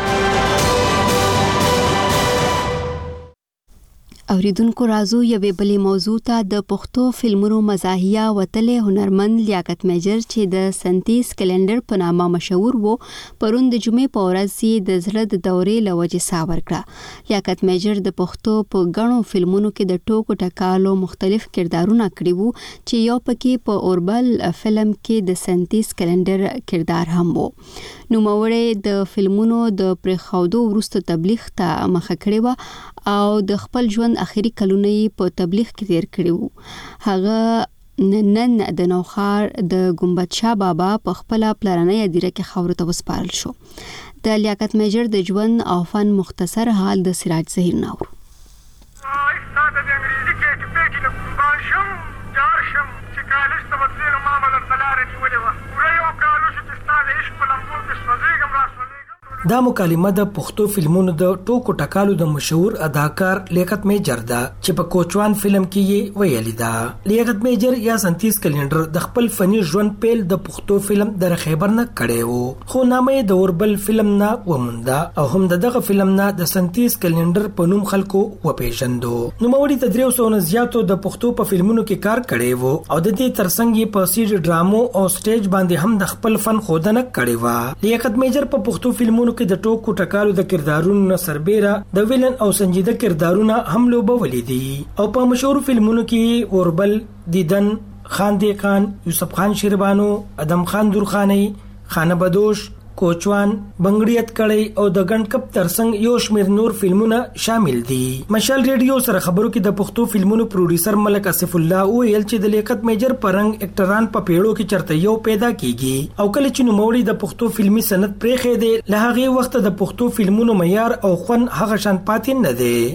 اوریدونکو رازو یوې بلې موضوع ته د پښتو فلمونو مزاحیه وتلې هنرمند لیاقت میجر چې د سنتیز کلندر په نامه مشهور وو پرون د جمعې په ورځ یې د زړه د دورې له وجې ساه ورکړه. لیاقت میجر د پښتو په غنو فلمونو کې د ټوکو ټکالو مختلف کردارونه کړي وو چې یو پکې په اوربل فلم کې د سنتیز کلندر کردار هم وو. نوموړی د فلمونو د پرخودو وروسته تبلیغ ته مخه کړې و او د خپل ژوند اخیری کلونه په تبلیغ کې تیر کړي وو. هغه نن د نوخار د ګمبد شاه بابا په خپل پلرنۍ ادیره کې خاور ته وسپارل شو. د لیاقت میجر د ژوند او فن مختصر حال د سراج زهیر ناور. دا مکالمه د پښتو فلمونو د ټوکو ټکالو د مشهور اداکار لیاقت میجر ده چې په کوچوان فلم کې یې ویلي ده. لیاقت میجر یا سنتیز کلندر د خپل فني ژوند پیل د پښتو فلم در خیبر نه کړي وو خو نامه د اوربل فلم نه ومنده او هم دغه فلم نه د سنتیز کلندر په نوم خلکو وپیژندو. نوموړي تدریو سونه زیاتو د پښتو په فلمونو کې کار کړي وو او د دې ترڅنګ یې په سیډ ډرامو او سټیج باندې هم د خپل فن خودنه کړي و. لیاقت میجر په پښتو فلمونو کې د ټوکو ټکالو د کردارونو سربېره د ویلن او سنجیده کردارونه هم لوبولې دي او په مشهور فلمونو کې اوربل، دیدن، خان دی خان، یوسف خان شیربانو، ادم خان درخانی، خانه بدوش، کوچوان، بنگړیت کړي او د ګڼ کپ ترڅنګ یو شمېر نور فلمونه شامل دي. مشال ریډیو سره خبرو کې د پښتو فلمونو پروډوسر ملک اسف الله ویل چې د لیاقت میجر پرنګ اکټران په پیړو کې چرته یو پیدا کیږي او کله چې نوموړي د پښتو فلمي صنعت پرېخې دی له هغه وخت د پښتو فلمونو معیار او خوند هغه شان پاتې نه دی.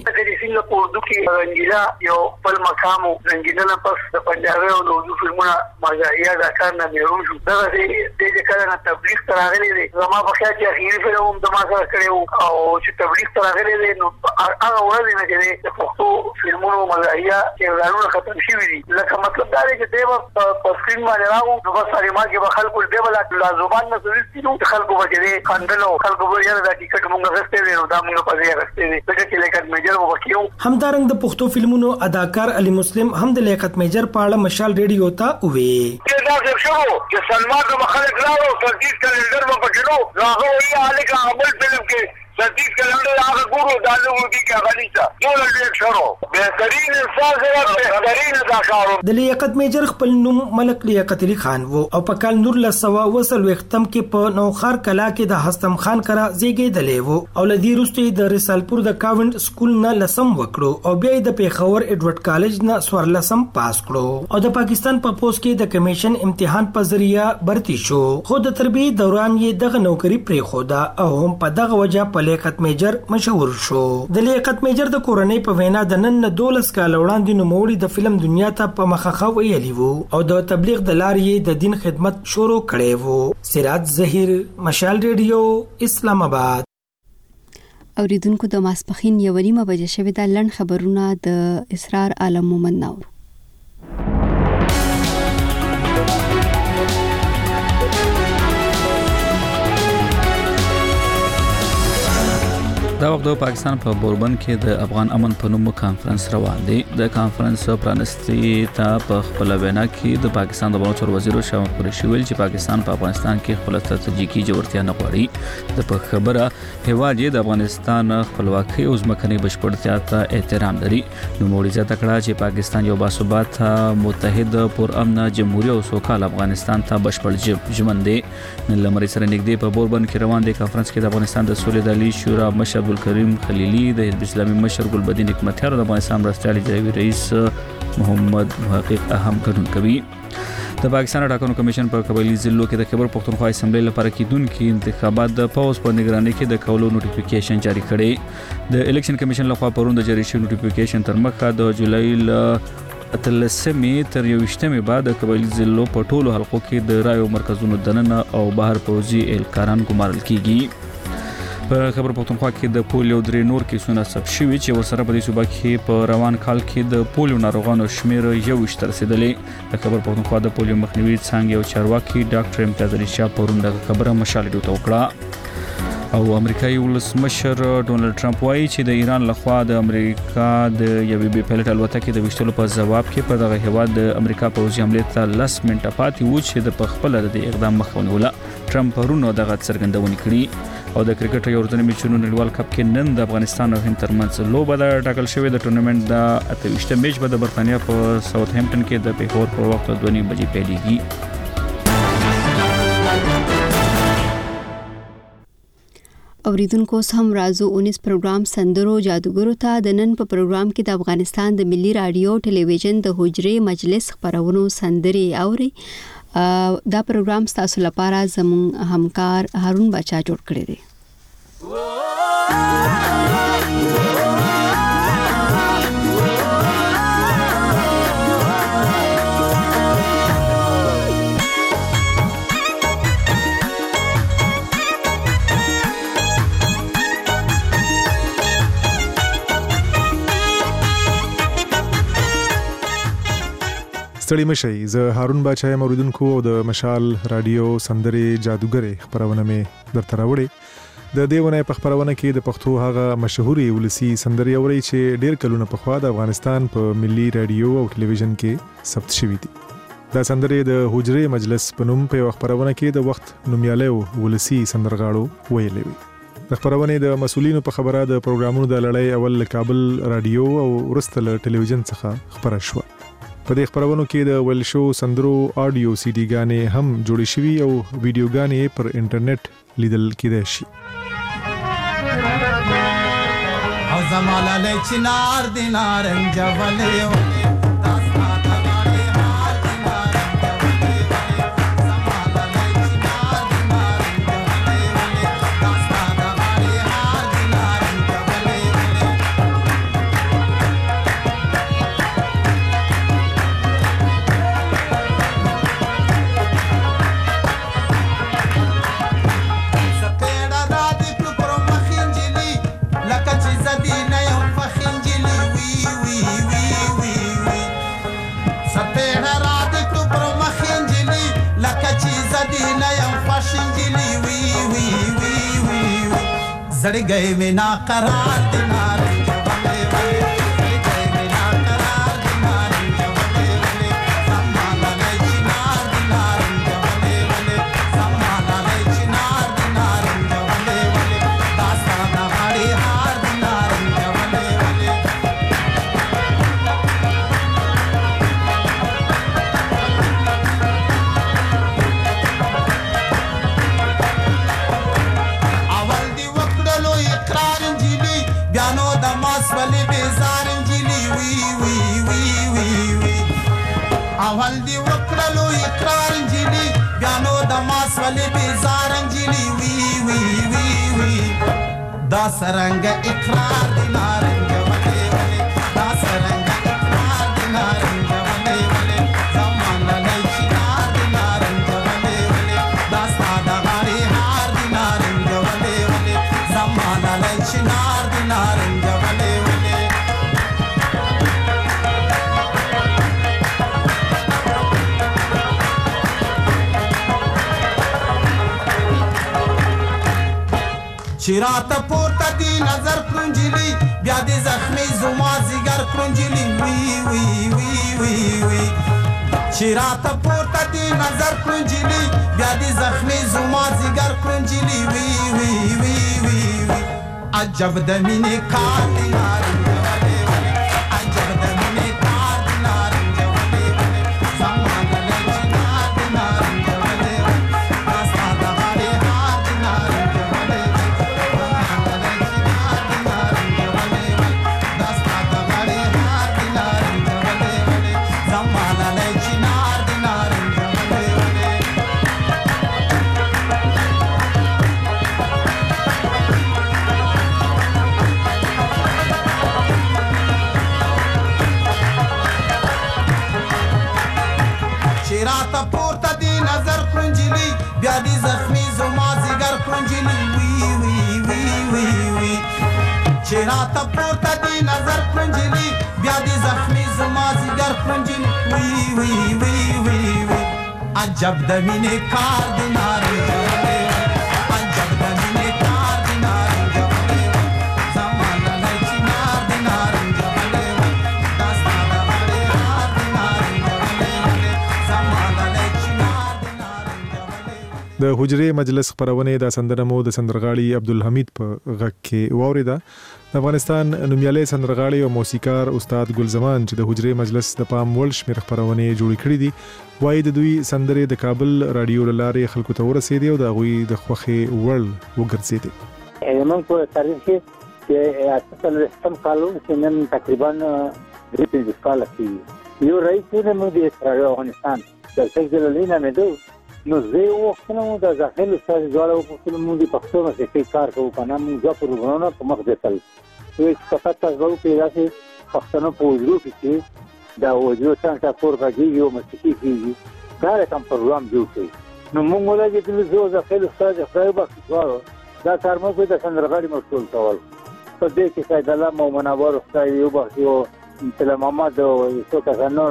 مدرسین په اردو کې رنگیلا یو بل مقام رنگیلا نه پس د پنجابي او د اردو فلمونو ماجرا دا کار نه میرون شو دا د کله نه تبلیغ تراغلي دي زما په خیال چې اخیری فلم د ما سره کړو او چې تبلیغ تراغلي دي نو هغه ورځ نه چې د پښتو فلمونو ماجرا چې غانونه ختم شي دي لکه مطلب دا دی چې دیو په سکرین باندې راو نو بس هغه ما کې به خلکو دیو لا زبان نه سوي نو خلکو به دې خندلو خلکو به یاره دا ټیکټ مونږ غوښته دي نو دا مونږ په دې غوښته دي چې لیکت میجر وکيو همدارنګ د پښتو فلمونو اداکار علي مسلم هم د لیکت میجر په اړه مشال ریډیو ته وی دا څه شو چې سلمان د مخالف لاړو سرجیت کلندر په پکړو راغو یې الګ عمل فلم کې سرجیت کلندر هغه ګورو دالو دي کې غلیظه ټول دې شروع بهترین انسان سره بهترین اداکار د لیکت میجر خپل نوم ملک لیاقت علي خان وو او په کال 1920 کې په نوخار کلا کې د حسن خان کرا زیږیدلې وو او لدی روستي د رسالپور د کاونټ سکول نه لسم وکړو او بیا د پیښور ایډورډ کالج نه سور لسم پاس کړو او د پاکستان په پوسټ کې د کمیشن امتحان په ذریعہ برتی شو خو د تربیت دوران یې دغه نوکری پرې خوده او هم په دغه وجه په لیاقت میجر مشهور شو د لیاقت میجر د کورنۍ په وینا د نن 12 کال وړاندې نوموړي د فلم دنیا ته په مخه ویلی وو او د تبلیغ د لارې د دین خدمت شروع کړي وو سراج ظهیر مشال ریډیو اسلام آباد اوریدونکو د ماسپخین یو نیمه بجې شوې د لړن خبرونه د اسرار عالم مومن نور دا وخت د پاکستان په بوربن کې د افغان امن په نوم کانفرنس روان دی د کانفرنس پرانستی ته په خپل وینا کې د پاکستان د بهرنیو وزیر شاه محمود قریشي ویل چې پاکستان په افغانستان کې خپل ستراتیژیکي جوړتیا نه غواړي د په خبره هیواد د افغانستان خپلواکۍ او ځمکني بشپړتیا ته احترام لري نو موري زیاته کړه چې پاکستان یو باثبات متحد پرامن جمهوریت او سوکال افغانستان ته بشپړ ژمن دی نن لمر سره نږدې په بوربن کې روان دی کانفرنس کې د افغانستان د سولې د عالی شورا مشر عبدالکریم خلیلی د حزب اسلامي مشر ګلبدین حکمتیار د افغانستان مرستیال اجرایي رئیس محمد محقق اهم ګډون کوي د پاکستان ټاکنو کمیشن په قبایلی ضلعو کې د خبر پښتونخوا اسمبلی لپاره کېدونکو انتخابات د پاوز په نگرانۍ کې د کولو نوټیفیکیشن جاری کړي د الیکشن کمیشن لخوا پرون د جاری شوی نوټیفیکیشن تر مخه د جولای اتلسمې تر 28مې بعد د قبایلی ضلعو په ټولو حلقو کې د رایو مرکزونو دننه او بهر پوځي اهلکاران ګمارل کیږي په خبر پښتونخوا کې د پولیو درې نور کیسونه ثبت شوي چې ورسره په دې صوبه کې په روان کال کې د پولیو ناروغانو شمیر 21 ته رسیدلې د خبر پښتونخوا د پولیو مخنیوي څنګه او چارواکي ډاکټر امتیاز علي شاه پرون د خبره مشال ډیوټ وکړه او امریکایي ولسمشر ډونالد ټرمپ وایي چې د ایران لخوا د امریکا د یوې بي پایلټ الوتکې د وشتلو په جواب کې په دغه هیواد د امریکا پوځي حمله ته 10 منټه پاتې و چې د پخپل د اقدام مخاونوله ټرمپ پرونو دغه څرګندونه کړې او د کرکټ یو ورځنی میچونو نړیوال کپ کې نن د افغانستان او هند ترمنځ لوبه د ټاکل شوې د ټورنمنت د 28 میچ به د برتانیا په ساوث هیمپټن کې د پیښور په وخت 2:30 بجې پیلېږي اوریدونکو هم رازو 19 پروګرام سندرو جادوګرو ته د نن په پروګرام کې د افغانستان د ملي رادیو ټلویزیون د حجرې مجلس خبرونو سندري اوري دا پروګرام تاسو لپاره زموږ همکار هارون بچا جوړ کړی دی ستړي مشي زه هارون بچا یم اوریدونکو د مشال رادیو سندري جادوګرې خبرونه مې درته راوړې د دیونه په خبرونه کې د پښتو هغه مشهوري ولسی سندري اوري چې ډیر کلونه په خوا د افغانستان په ملي رادیو او ټلویزیون کې ثبت شوې دي دا سندري د حجرې مجلس په نوم په خبرونه کې د وخت نومیاله ولسی سندرغاړو ویلې وي د خبرونه د مسولینو په خبره د پروګرامونو د لړۍ اول کابل رادیو او ورستل ټلویزیون څخه خبره شو په دې خبرونو کې د ویل شو سندرو آډیو سی ډي غانې هم جوړې شوي او ویډیو غانې پر انټرنیټ لیدل کېدای شي او زماله چنار دینارنج ولې سپېړه را دې کړو پر مخ انجلي لکه چې زدي نه یم خوښ انجلي وي وي وي وي وي زړګی مې ناقرار دی نارنج ولې ولې زړګی مې ناقرار دی نارنج ولې ولې زما لالی چنار دی نارنج ولې ولې زما لالی چنار دی نارنج ولې ولې دا ستا د غاړې هار دی نارنج ولې ولې اول دی وکړلو اقرار انجلي بیا نو د ماس ولې بیزار انجلي وي وي وي وي وي اول دی وکړلو اقرار انجلي بیا نو د ماس ولې بیزار انجلي وي وي وي وي دا سرنګ اقرار دی نارنج ولې ولې دا سرنګ اقرار دی نارنج ولې ولې زما لالی چنار دی نارنج ولې ولې دا ستا د غاړې هار دی نارنج ولې ولې زما لالی چنار دی نارنج ولې ولې چې راته پورته دی نظر کړو نجلۍ بیا دې زخمي زما ځیګر کړو نجلۍ وي وي وي وي وي چې راته پورته دی نظر کړو نجلۍ بیا دې زخمي زما ځیګر کړو نجلۍ وي وي وي وي وي عجب د مینې کار دی نارنج ولې ولې عجب د مینې کار دی نارنج ولې ولې زما لالی چنار دی نارنج ولې ولې دا ستا د غاړې هار دی نارنج ولې ولې زما لالی چنار دی نارنج ولې ولې چې راته پورته دی نظر کړو نجلۍ بیا دې زخمي زما ځیګر کړو نجلۍ وي وي وي وي وي چې راته پورته دی نظر کړو نجلۍ بیا دې زخمي زما ځیګر کړو نجلۍ وي وي وي وي وي عجب د مینې کار دی نارنج ولې ولې عجب د مینې کار دی نارنج ولې ولې زما لالی چنار دی نارنج ولې ولې دا ستا د غاړې هار دی نارنج ولې ولې زما لالی چنار دی نارنج ولې د حجرې مجلس خبرونه د سندره مو د سندرغاړي عبدالحمید په غږ کې واوریده د افغانستان نومیالي سندرغاړي او موسیقار استاد ګلزمان چې د حجرې مجلس د پام وړ شمېر خبرونه جوړ کړې دي وایي د دوی سندرې د کابل رادیو لارې خلکو ته ورسېدې او د هغوی د خوښې وړ وګرځېدې زموږ په تاریخ کې چې اصل سم کالو چې نن تقریبا 3-5 کال کېږي یو رئیس د افغانستان د سجدللینا مې دو نو زه وختونه د ځاخل استاد جوړو په ټول موږ په پښتو کې کار کوو کنه موږ په پروګرامونو په مخ دتل یو فقط تاسو په داسې پښتنو په وجود کې دا وجود څنګه پور راځي یو مسکی کیږي دا کوم پروګرام جوړ کړي نو موږ ولګي چې زه ځاخل استاد خدای جوړو دا کار مو په سندرغاړي مسؤل کول په دې کې سید الله مومن اور خدای یو بخیو سلام محمد او څوک نور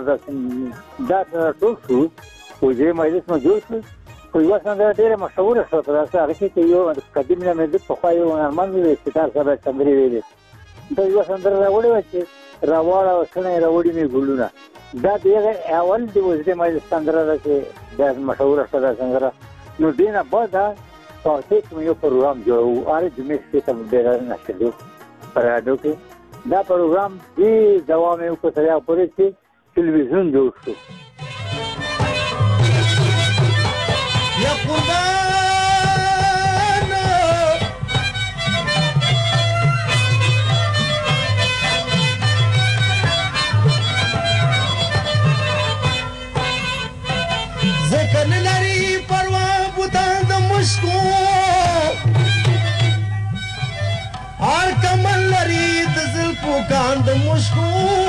دا ټول څه وجه مجلس ما جوړ کړ خو یو څنګه ډېر مشهور شو په داسې هغه کې یو قدیم نه مې د په یو نرمن وی ستار سره څنګه ویلې دا یو څنګه راوړی و چې راوړا وسنه راوړی می ګلونه دا دغه اول د وجه مجلس څنګه راځي دا مشهور شو څنګه نو دینه بعد تاسو کوم یو پروګرام جوړو اره د میسته ته ډېر نشته پر اډو کې دا پروګرام دی دوام یو کو تریا پورې چې ټلویزیون جوړ شو یا قربان ذکر لري پروا بوتان د مشکو هر کمل لري د زلفو کاند مشکو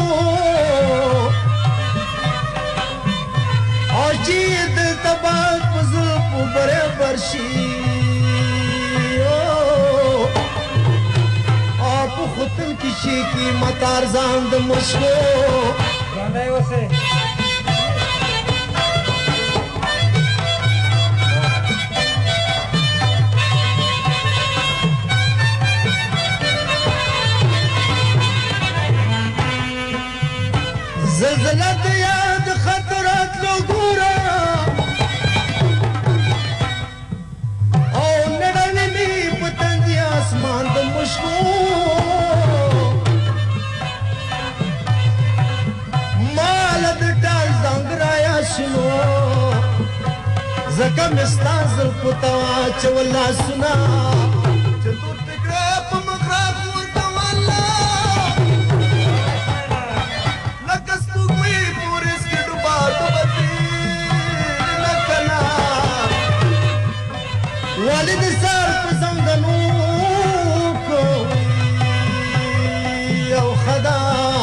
اجید تباک زلفو برابر شي آپ خطن کی شي کی متار زاند مشکو راندای وسه زکه مستاز پتوا چولا سنا چې تور ټکړه په مخراق ورته والله لکه سپوږمۍ پورې سکي ډوبا ډوبتي لکنا والد سر په زمدنو کو او خدا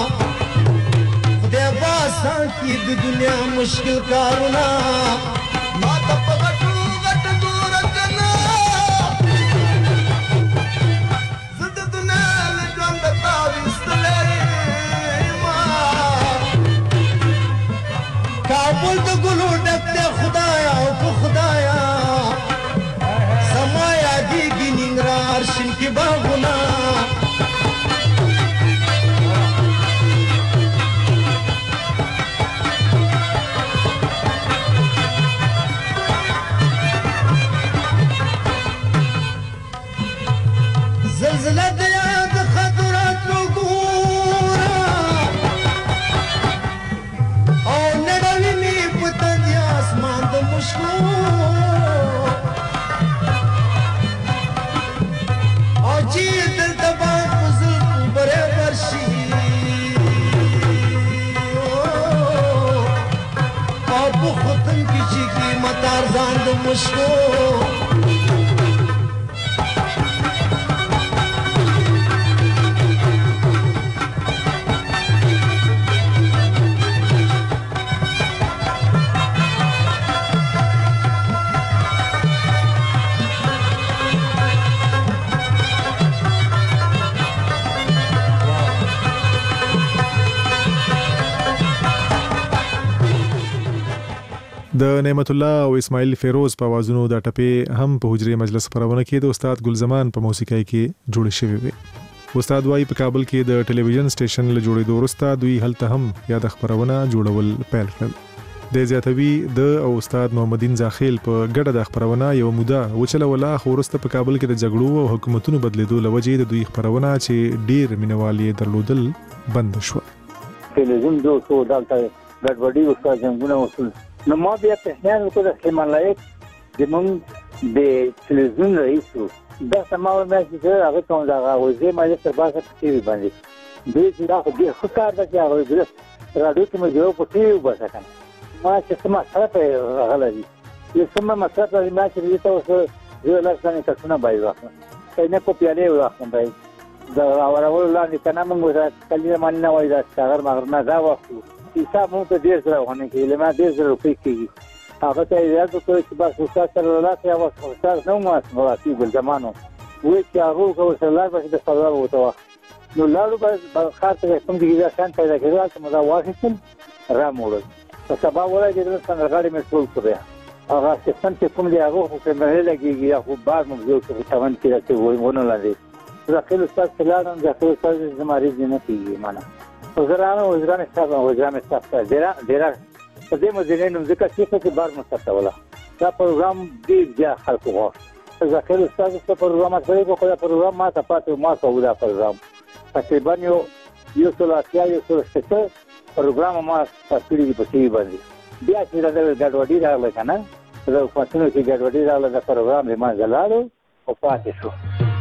خدای باسان کی د دنیا مشکل کارونه ما ته په غټو غټ ګور کنا زه د دنیا له ژوند تاویستلې ما کابل د ګلو ډک دی خدایا او په خدایا زما یادېږي ننګرهار شین کې باغونه زلزله د یاد خطرات وګوره او نړوي مې په تندي اسمان د مشکو او چې دلته باید په زلفو برابر شي او په ختم کې چې قیمت ارزان د مشکو د نعمت الله او اسماعیل فیروز په आवाजونو د ټپې هم په حجرې مجلس خبرونه کې د استاد ګلزمان په موسیقۍ کې جوړ شوی وي. استاد وايي په کابل کې د ټلویزیون سټیشن له جوړېدو وروسته دوی هلته هم یاد خبرونه جوړول پیل کړل. د زیاتوي د او استاد محمدین زاخیل په ګډه د خبرونه یو موده وچلوله خو وروسته په کابل کې د جګړو او حکومتونو بدلیدو لوجې د دوی خبرونه چې ډیر مینوالي درلودل بند شو. ټلویزیون جو شو دلته ګډوډي وکړه څنګه وصول نو ما بیا په احتیاط وکړ چې ملایک د مونږ د ټلویزیون رئیس دا سماوه مې چې هغه کوم دا غوځي مې تر باسه په ټي وي باندې دوی چې دا خو ډېر ښه کار دی چې هغه راډیو کې مې جوړ په ټي وي وباسه کنه ما چې سم مصرف غلطي یو سم مصرف لري ما چې دې تاسو یو لاسنه کښونه بایو واخلم څنګه په پیاله واخلم بای دا اورول لاندې کنه موږ کله باندې وای دا څنګه مغرب نه دا وخت حساب مو ته ډیر سره ونه کې له ما ډیر سره کوي هغه ته یاد کوي چې بس استاد سره لاته یا استاد نو ما سمراتي بل زمانو وې چې هغه کو سره به د سوال وته نو لاړو به خاطر کوم دي چې شان پیدا کړل چې مدا واخیستل را موړل په سبا ولا چې د څنګه غاړي مې ټول کړی هغه څنګه کوم دی هغه خو په مهله لګيږي یا خو بار مو جوړ کړی تاون کې راځي ونه لاندې ځکه استاد سلام ځکه استاد زماري نه کیږي معنا وزران استاف ډیر په دې مزینې نو ځکه چې بار مستوله دا پروګرام دی بیا خلکو غواړي ځکه استاد په پروګرام سره په خپل پروګرام ما ته پاتې ما ته ودا پروګرام تقریبا یو سلاسیا یو سلسته پروګرام ما تاسو په ټي وي باندې بیا چې دا ګډوډي راغله کنه دا پاتنه چې ګډوډي راغله دا پروګرام یې ما زلاړو او پاتې شو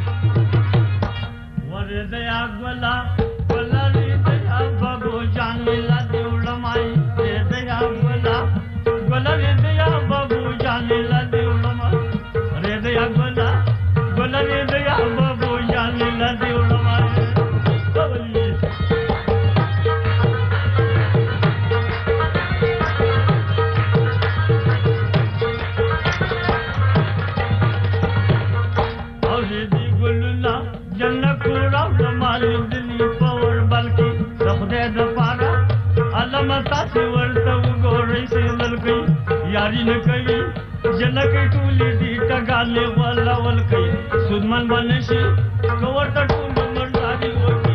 ورته اګولا بابو جان لا دیولمای دې یا بلا بلا دې یا بابو جان لا دیولمای دې یا بلا بلا دې یا بابو جان لا دیولمای او دې ګلنا جنت کوړه مال دې پور بلکی خدای د پاره علامه تاسو ورته وګورئ چې ولکې یاري نه کوي جنکه ټولې دي ټګاله ولا ولکې سودمن باندې شي کوړه ټول منځاري وکی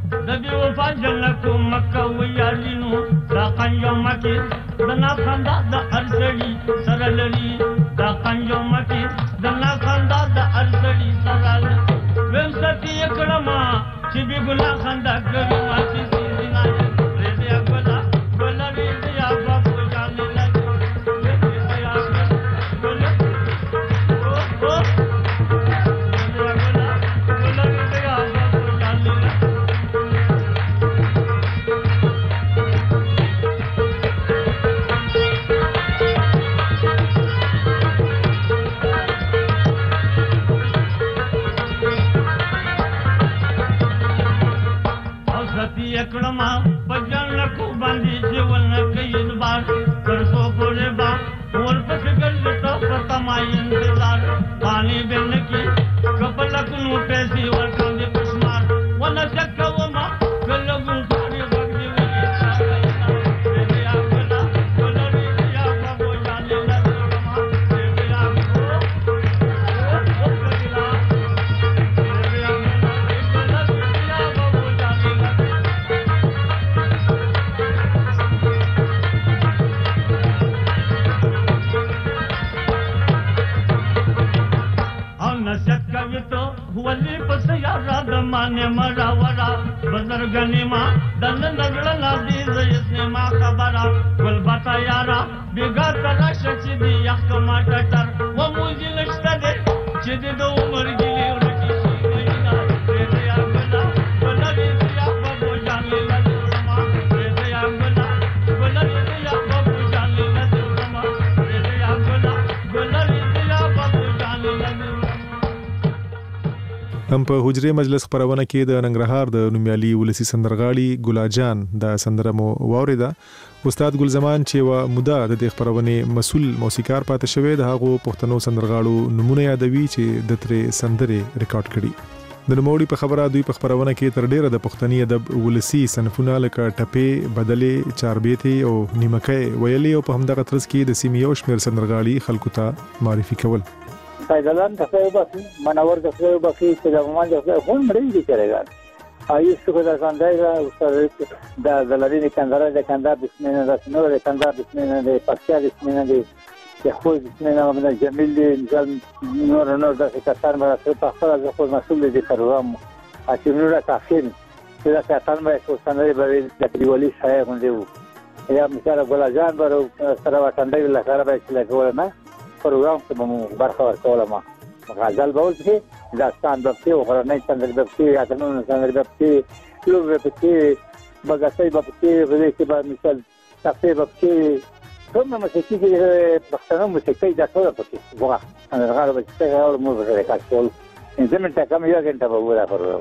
د دې وفا جنت مکه ویالینو دا قنجو مکه دنا خندا د ارزړي سره لري دا قنجو مکه دنا خندا د ارزړي سره لري ویم ستی کړما چې به ګلا خندا کوي ما چې سینا دې دې ګلا ګلا دې یا بابو جان لګي دې یا ګلا او کړما پجن کو باندې جیون کوي بار پرسو پورې با ور پس ګل ته پتا ما انتظار پانی بن کی کپل کو پیسې ورکاندې پسمار ونه چکو ما کلګو پانی وګړي وي یا کلا کلری یا بابو جانې لږه یا ولی پس یارا دمانے مرا ورا بزرگنی ما دن نگل نادی زیسنے ما خبرا گل باتا یارا بیگا تراش چیدی یخ ما ٹٹر و موزی لشتا دے چیدی دو عمر گلی رکی شیگینا ریدیا گلا گلا ریدیا بابو جانی لدی رما ریدیا گلا گلا ریدیا بابو جانی لدی رما ریدیا گلا گلا ریدیا بابو جانی لدی هم په حجره مجلس خبرونه کې د ننګرهار د نومیالي ولسی سندرغاړي ګلاجان د سندرمو واوریدا استاد ګل زمان چې و مودا د دې خبرونه مسول موسیقار پاتې شوی د هغه پښتنو سندرغاړو نمونه یادوي چې د ترې سندره ریکارډ کړي د نوموړي په خبره دوی په خبرونه کې تر ډیره د پښتني ادب ولسی صنفونه لکه ټپې بدلې چاربيتي او نیمکې ویلي او په همدغه ترڅ کې د سیمې او شمیر سندرغاړي خلکو ته معرفي کول فیضلان دفعه باقی منور دفعه باقی که در ممان دفعه خون مریضی کرده آیست که در کندای در دلالین کنداره در کندار بسمینه در سنور در کندار بسمینه در پکسیا بسمینه در خود بسمینه و جمیل دی مثال نور در کتان براسه پخفر از خود مسئول دی کروام اچه نور تاخین که در کتان برای سندری برای دکریوالی سایه کنده بود یا مثال گلاجان برای سرواتندای لکاره برای چلکوله نه پروګرام کې مو برخه ورکوله ما غزل به وځي داستان به پکې غرنۍ سندرې به پکې اتنونه سندرې به پکې لوبې به پکې بګسۍ به پکې په دې کې به مثال تفریح به پکې کومه موسیقي چې پښتنو موسیقي دا ټوله پکې وغه سندرغاړو به چې هغه مو به ریکارډ کول زمين ته کوم یو غنټه به وره پروګرام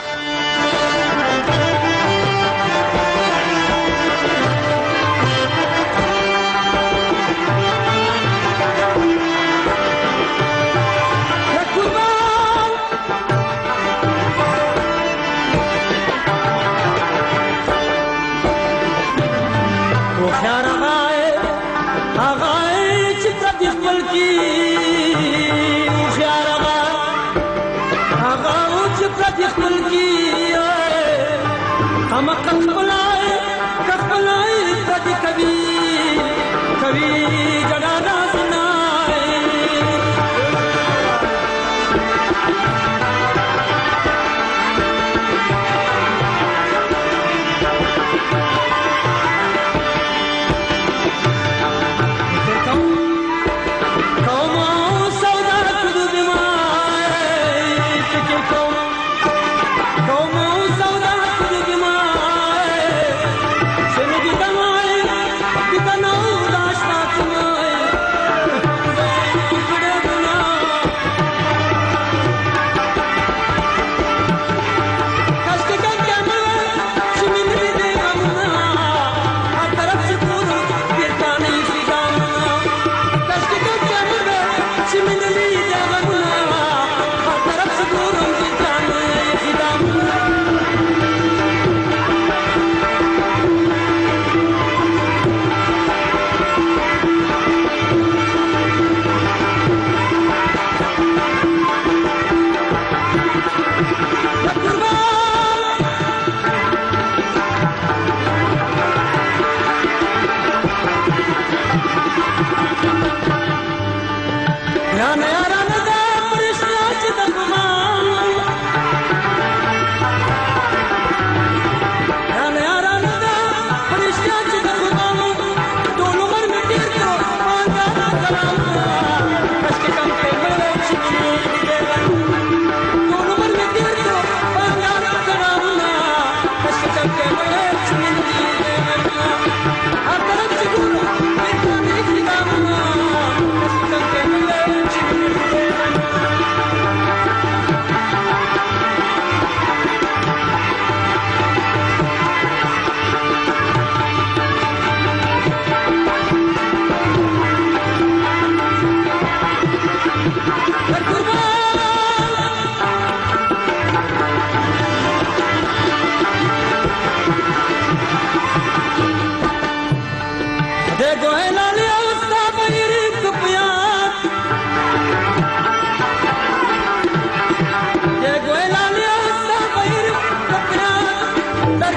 हम कखलाए कभी कभी कभी जड़ा ना सुनाए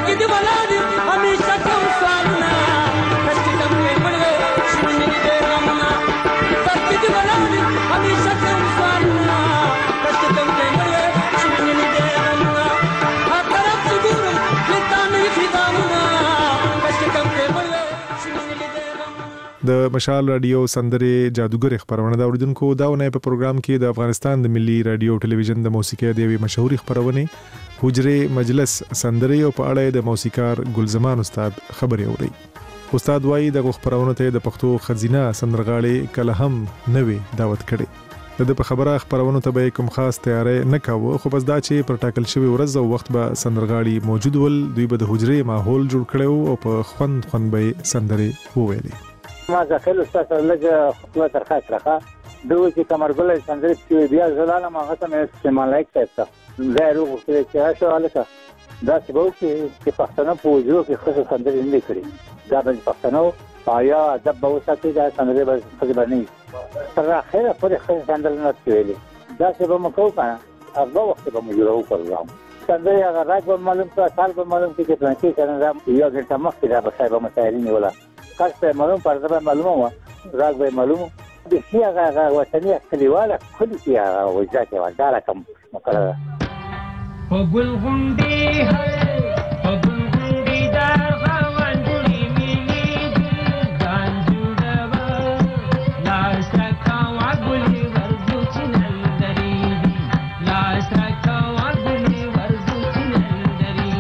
کې دی ولاړ همیشه کوم سوالونه کشکې دم کې مړوي شمنې دې غمونه سر کې دی ولاړ همیشه کوم سوالونه کشکې دم کې مړوي شمنې دې غمونه هر طرف چې ګورم لتا نه فداونه کشکې دم کې مړوي شمنې دې غمونه. د مشال رادیو سندره جادوګر خبرونه دا اوریدونکو داونه په پروګرام کې د افغانستان د ملي رادیو ټلویزیون د موسیقي د یوې مشهوري خبرونه حجره مجلس سندره او په اړه د موسیقار ګلزمان استاد خبري اوري. استاد وایي د خبرونه ته د پښتو خزینه سندرغاړي کله هم نوې دعوت کړي. د په خبره خبرونه ته به کوم خاص تیاری نه کاوه خو بس دا چې پر ټاکل شوی ورځ او وخت به سندرغاړي موجود ول دوی به د حجره ماحول جوړ کړو او په خوند به سندره وویلي. ما ځکه استاد لږه خپل ترخه راخه دوی چې کمرګل سندره چې بیا زلاله ما هڅه مې استعمال لایک تاسو زه روغ چې شو الکه دا چې به چې پښتنه په وجو کې خصوص سندره نه کړی دا به پښتنو آیا ادب به وساتي دا سندره به څه باندې تر اخره پورې خصوص سندره نه کوي دا چې به مکو کنه هغه وخت به موږ راو کړو سندره هغه راځي به معلوم څه سال به معلوم کې چې څنګه یو ځل مخکې دا به صاحب مسائل نه ولا کاش په معلوم پر دا معلومه و راځي به معلومه د هغه وطني کلیواله کلی کې هغه وځي دا کوم مقرره پګل غونډي هي پګل غونډي دار غوان جوړي ملي ځان جوړوا لاس راکوا ګلي ورځو چنل دري لاس راکوا ګلي ورځو چنل دري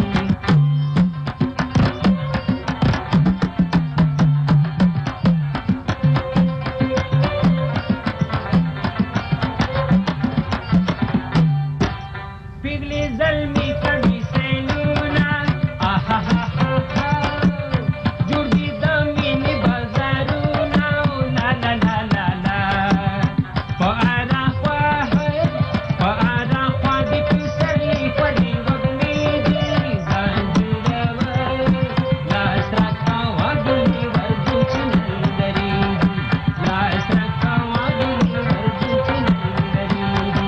پیغلی زلمی کبھی سینونا آہا ہا ہا ہا جوڑ دی دامین بازارونا لا لا لا لا لا فآرا خواہ دی پسری پڑی غبنی دی زان جوڑوا لاس رکھاوا گلی ورزو چنل دری لاس رکھاوا گلی ورزو چنل دری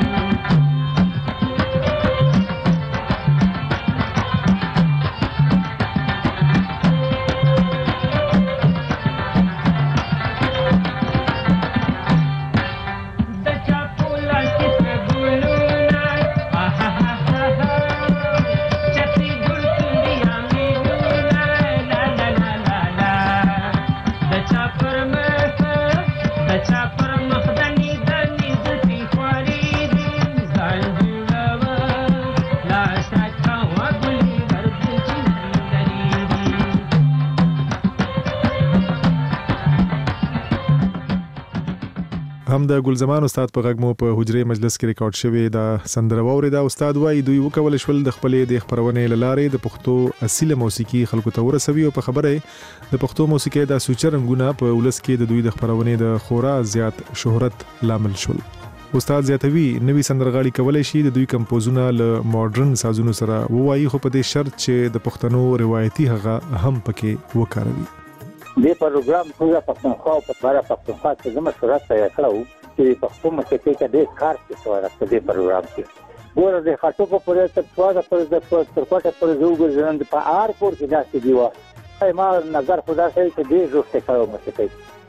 هم د ګلزمان استاد په غږ مو په حجره مجلس کې ریکارډ شوی دا سندره ووري دا استاد وایي دوی وکول شول د خپلې د خبرونه لاره د پښتو اصلي موسیقي خلکو ته ورسوي او په خبره د پښتو موسیقي د سوچ رنگونه په ولس کې د دوی د خبرونه د خورا زیات شهرت لامل شول. استاد زیاتوي نوې سندرغاړي کولای شي د دوی کمپوزونه له ماډرن سازونو سره وایي خو په دې شرط چې د پښتنو روایتي هغه هم پکې وکاروي. دې پروګرام څنګه پښتونخوا او پښتورا پښتونخوا چې زموږ سره تیار کړو چې پښتو موسیقي کې ډېر کار کوي په دې پروګرام کې ګوره د خاطو په پوره تر څوازه پر د کوټه پر زوګرځند په آر پور کې داسې دیوا ما نظر خدا سره چې دې زوسته کارو موسیقي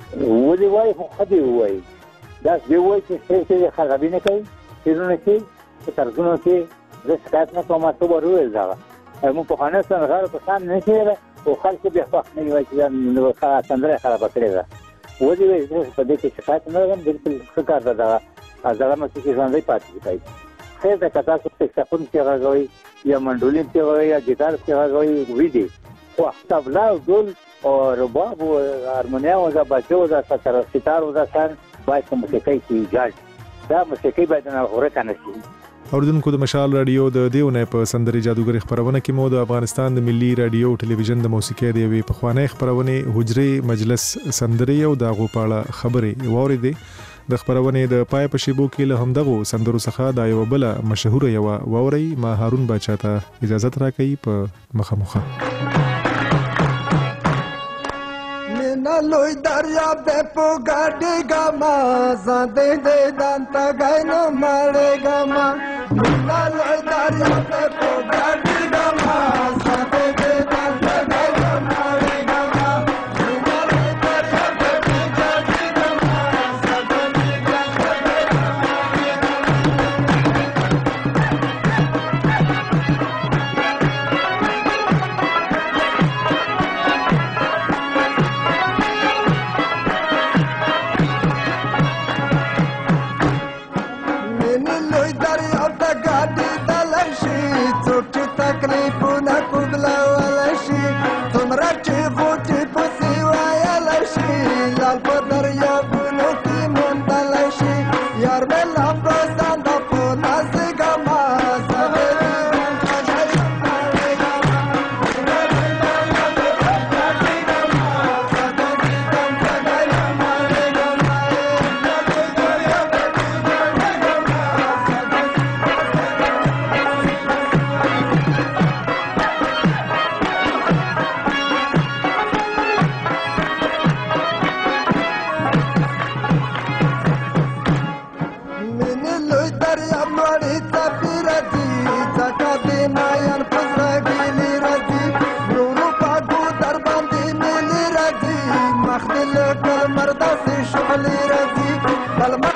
ولې وای خو خدي وای دا دی وای چې څه خرابې نه کوي چیرونه کې ترجمه کې د شکایت نه کومه څه ورول دا مو په خانه سره غره په سم نه کېره او خلک به فخ نه وای چې نو خاص سندره خراب کړی دا ودی وای چې په دې کې شکایت نه لرم بالکل ښه کار ده دا ځکه چې ځان دی پاتې دی خیر دا کتا څه سکسفون کې راغوي یا منډولین کې راغوي یا ګیتار کې راغوي ویدي خو طبلا او دول او رباب او هارمونیا او دا بچو دا ستار او دا سن باید موسیقي کې ایجاد دا موسیقي باید نه غوړه کنه شي. اوردونکو د مشال رادیو د دیونه په سندري جادوګر خبرونه کې مو د افغانستان د ملي رادیو ټلویزیون د موسیقي د وی په خوانې خبرونه حجره مجلس سندري او د غوپاله خبري ووريدي د خبرونه د پای په شیبو کې له همدغه سندرو څخه د یو بل مشهور یو ووري ما هارون بچا ته اجازه راکړي په مخه لوی دریا به پو ګاډي ګما زده دې دانتا غاینو مړې ګما لوی دریا به پو ګاډي ګما زده علي رضي کلمه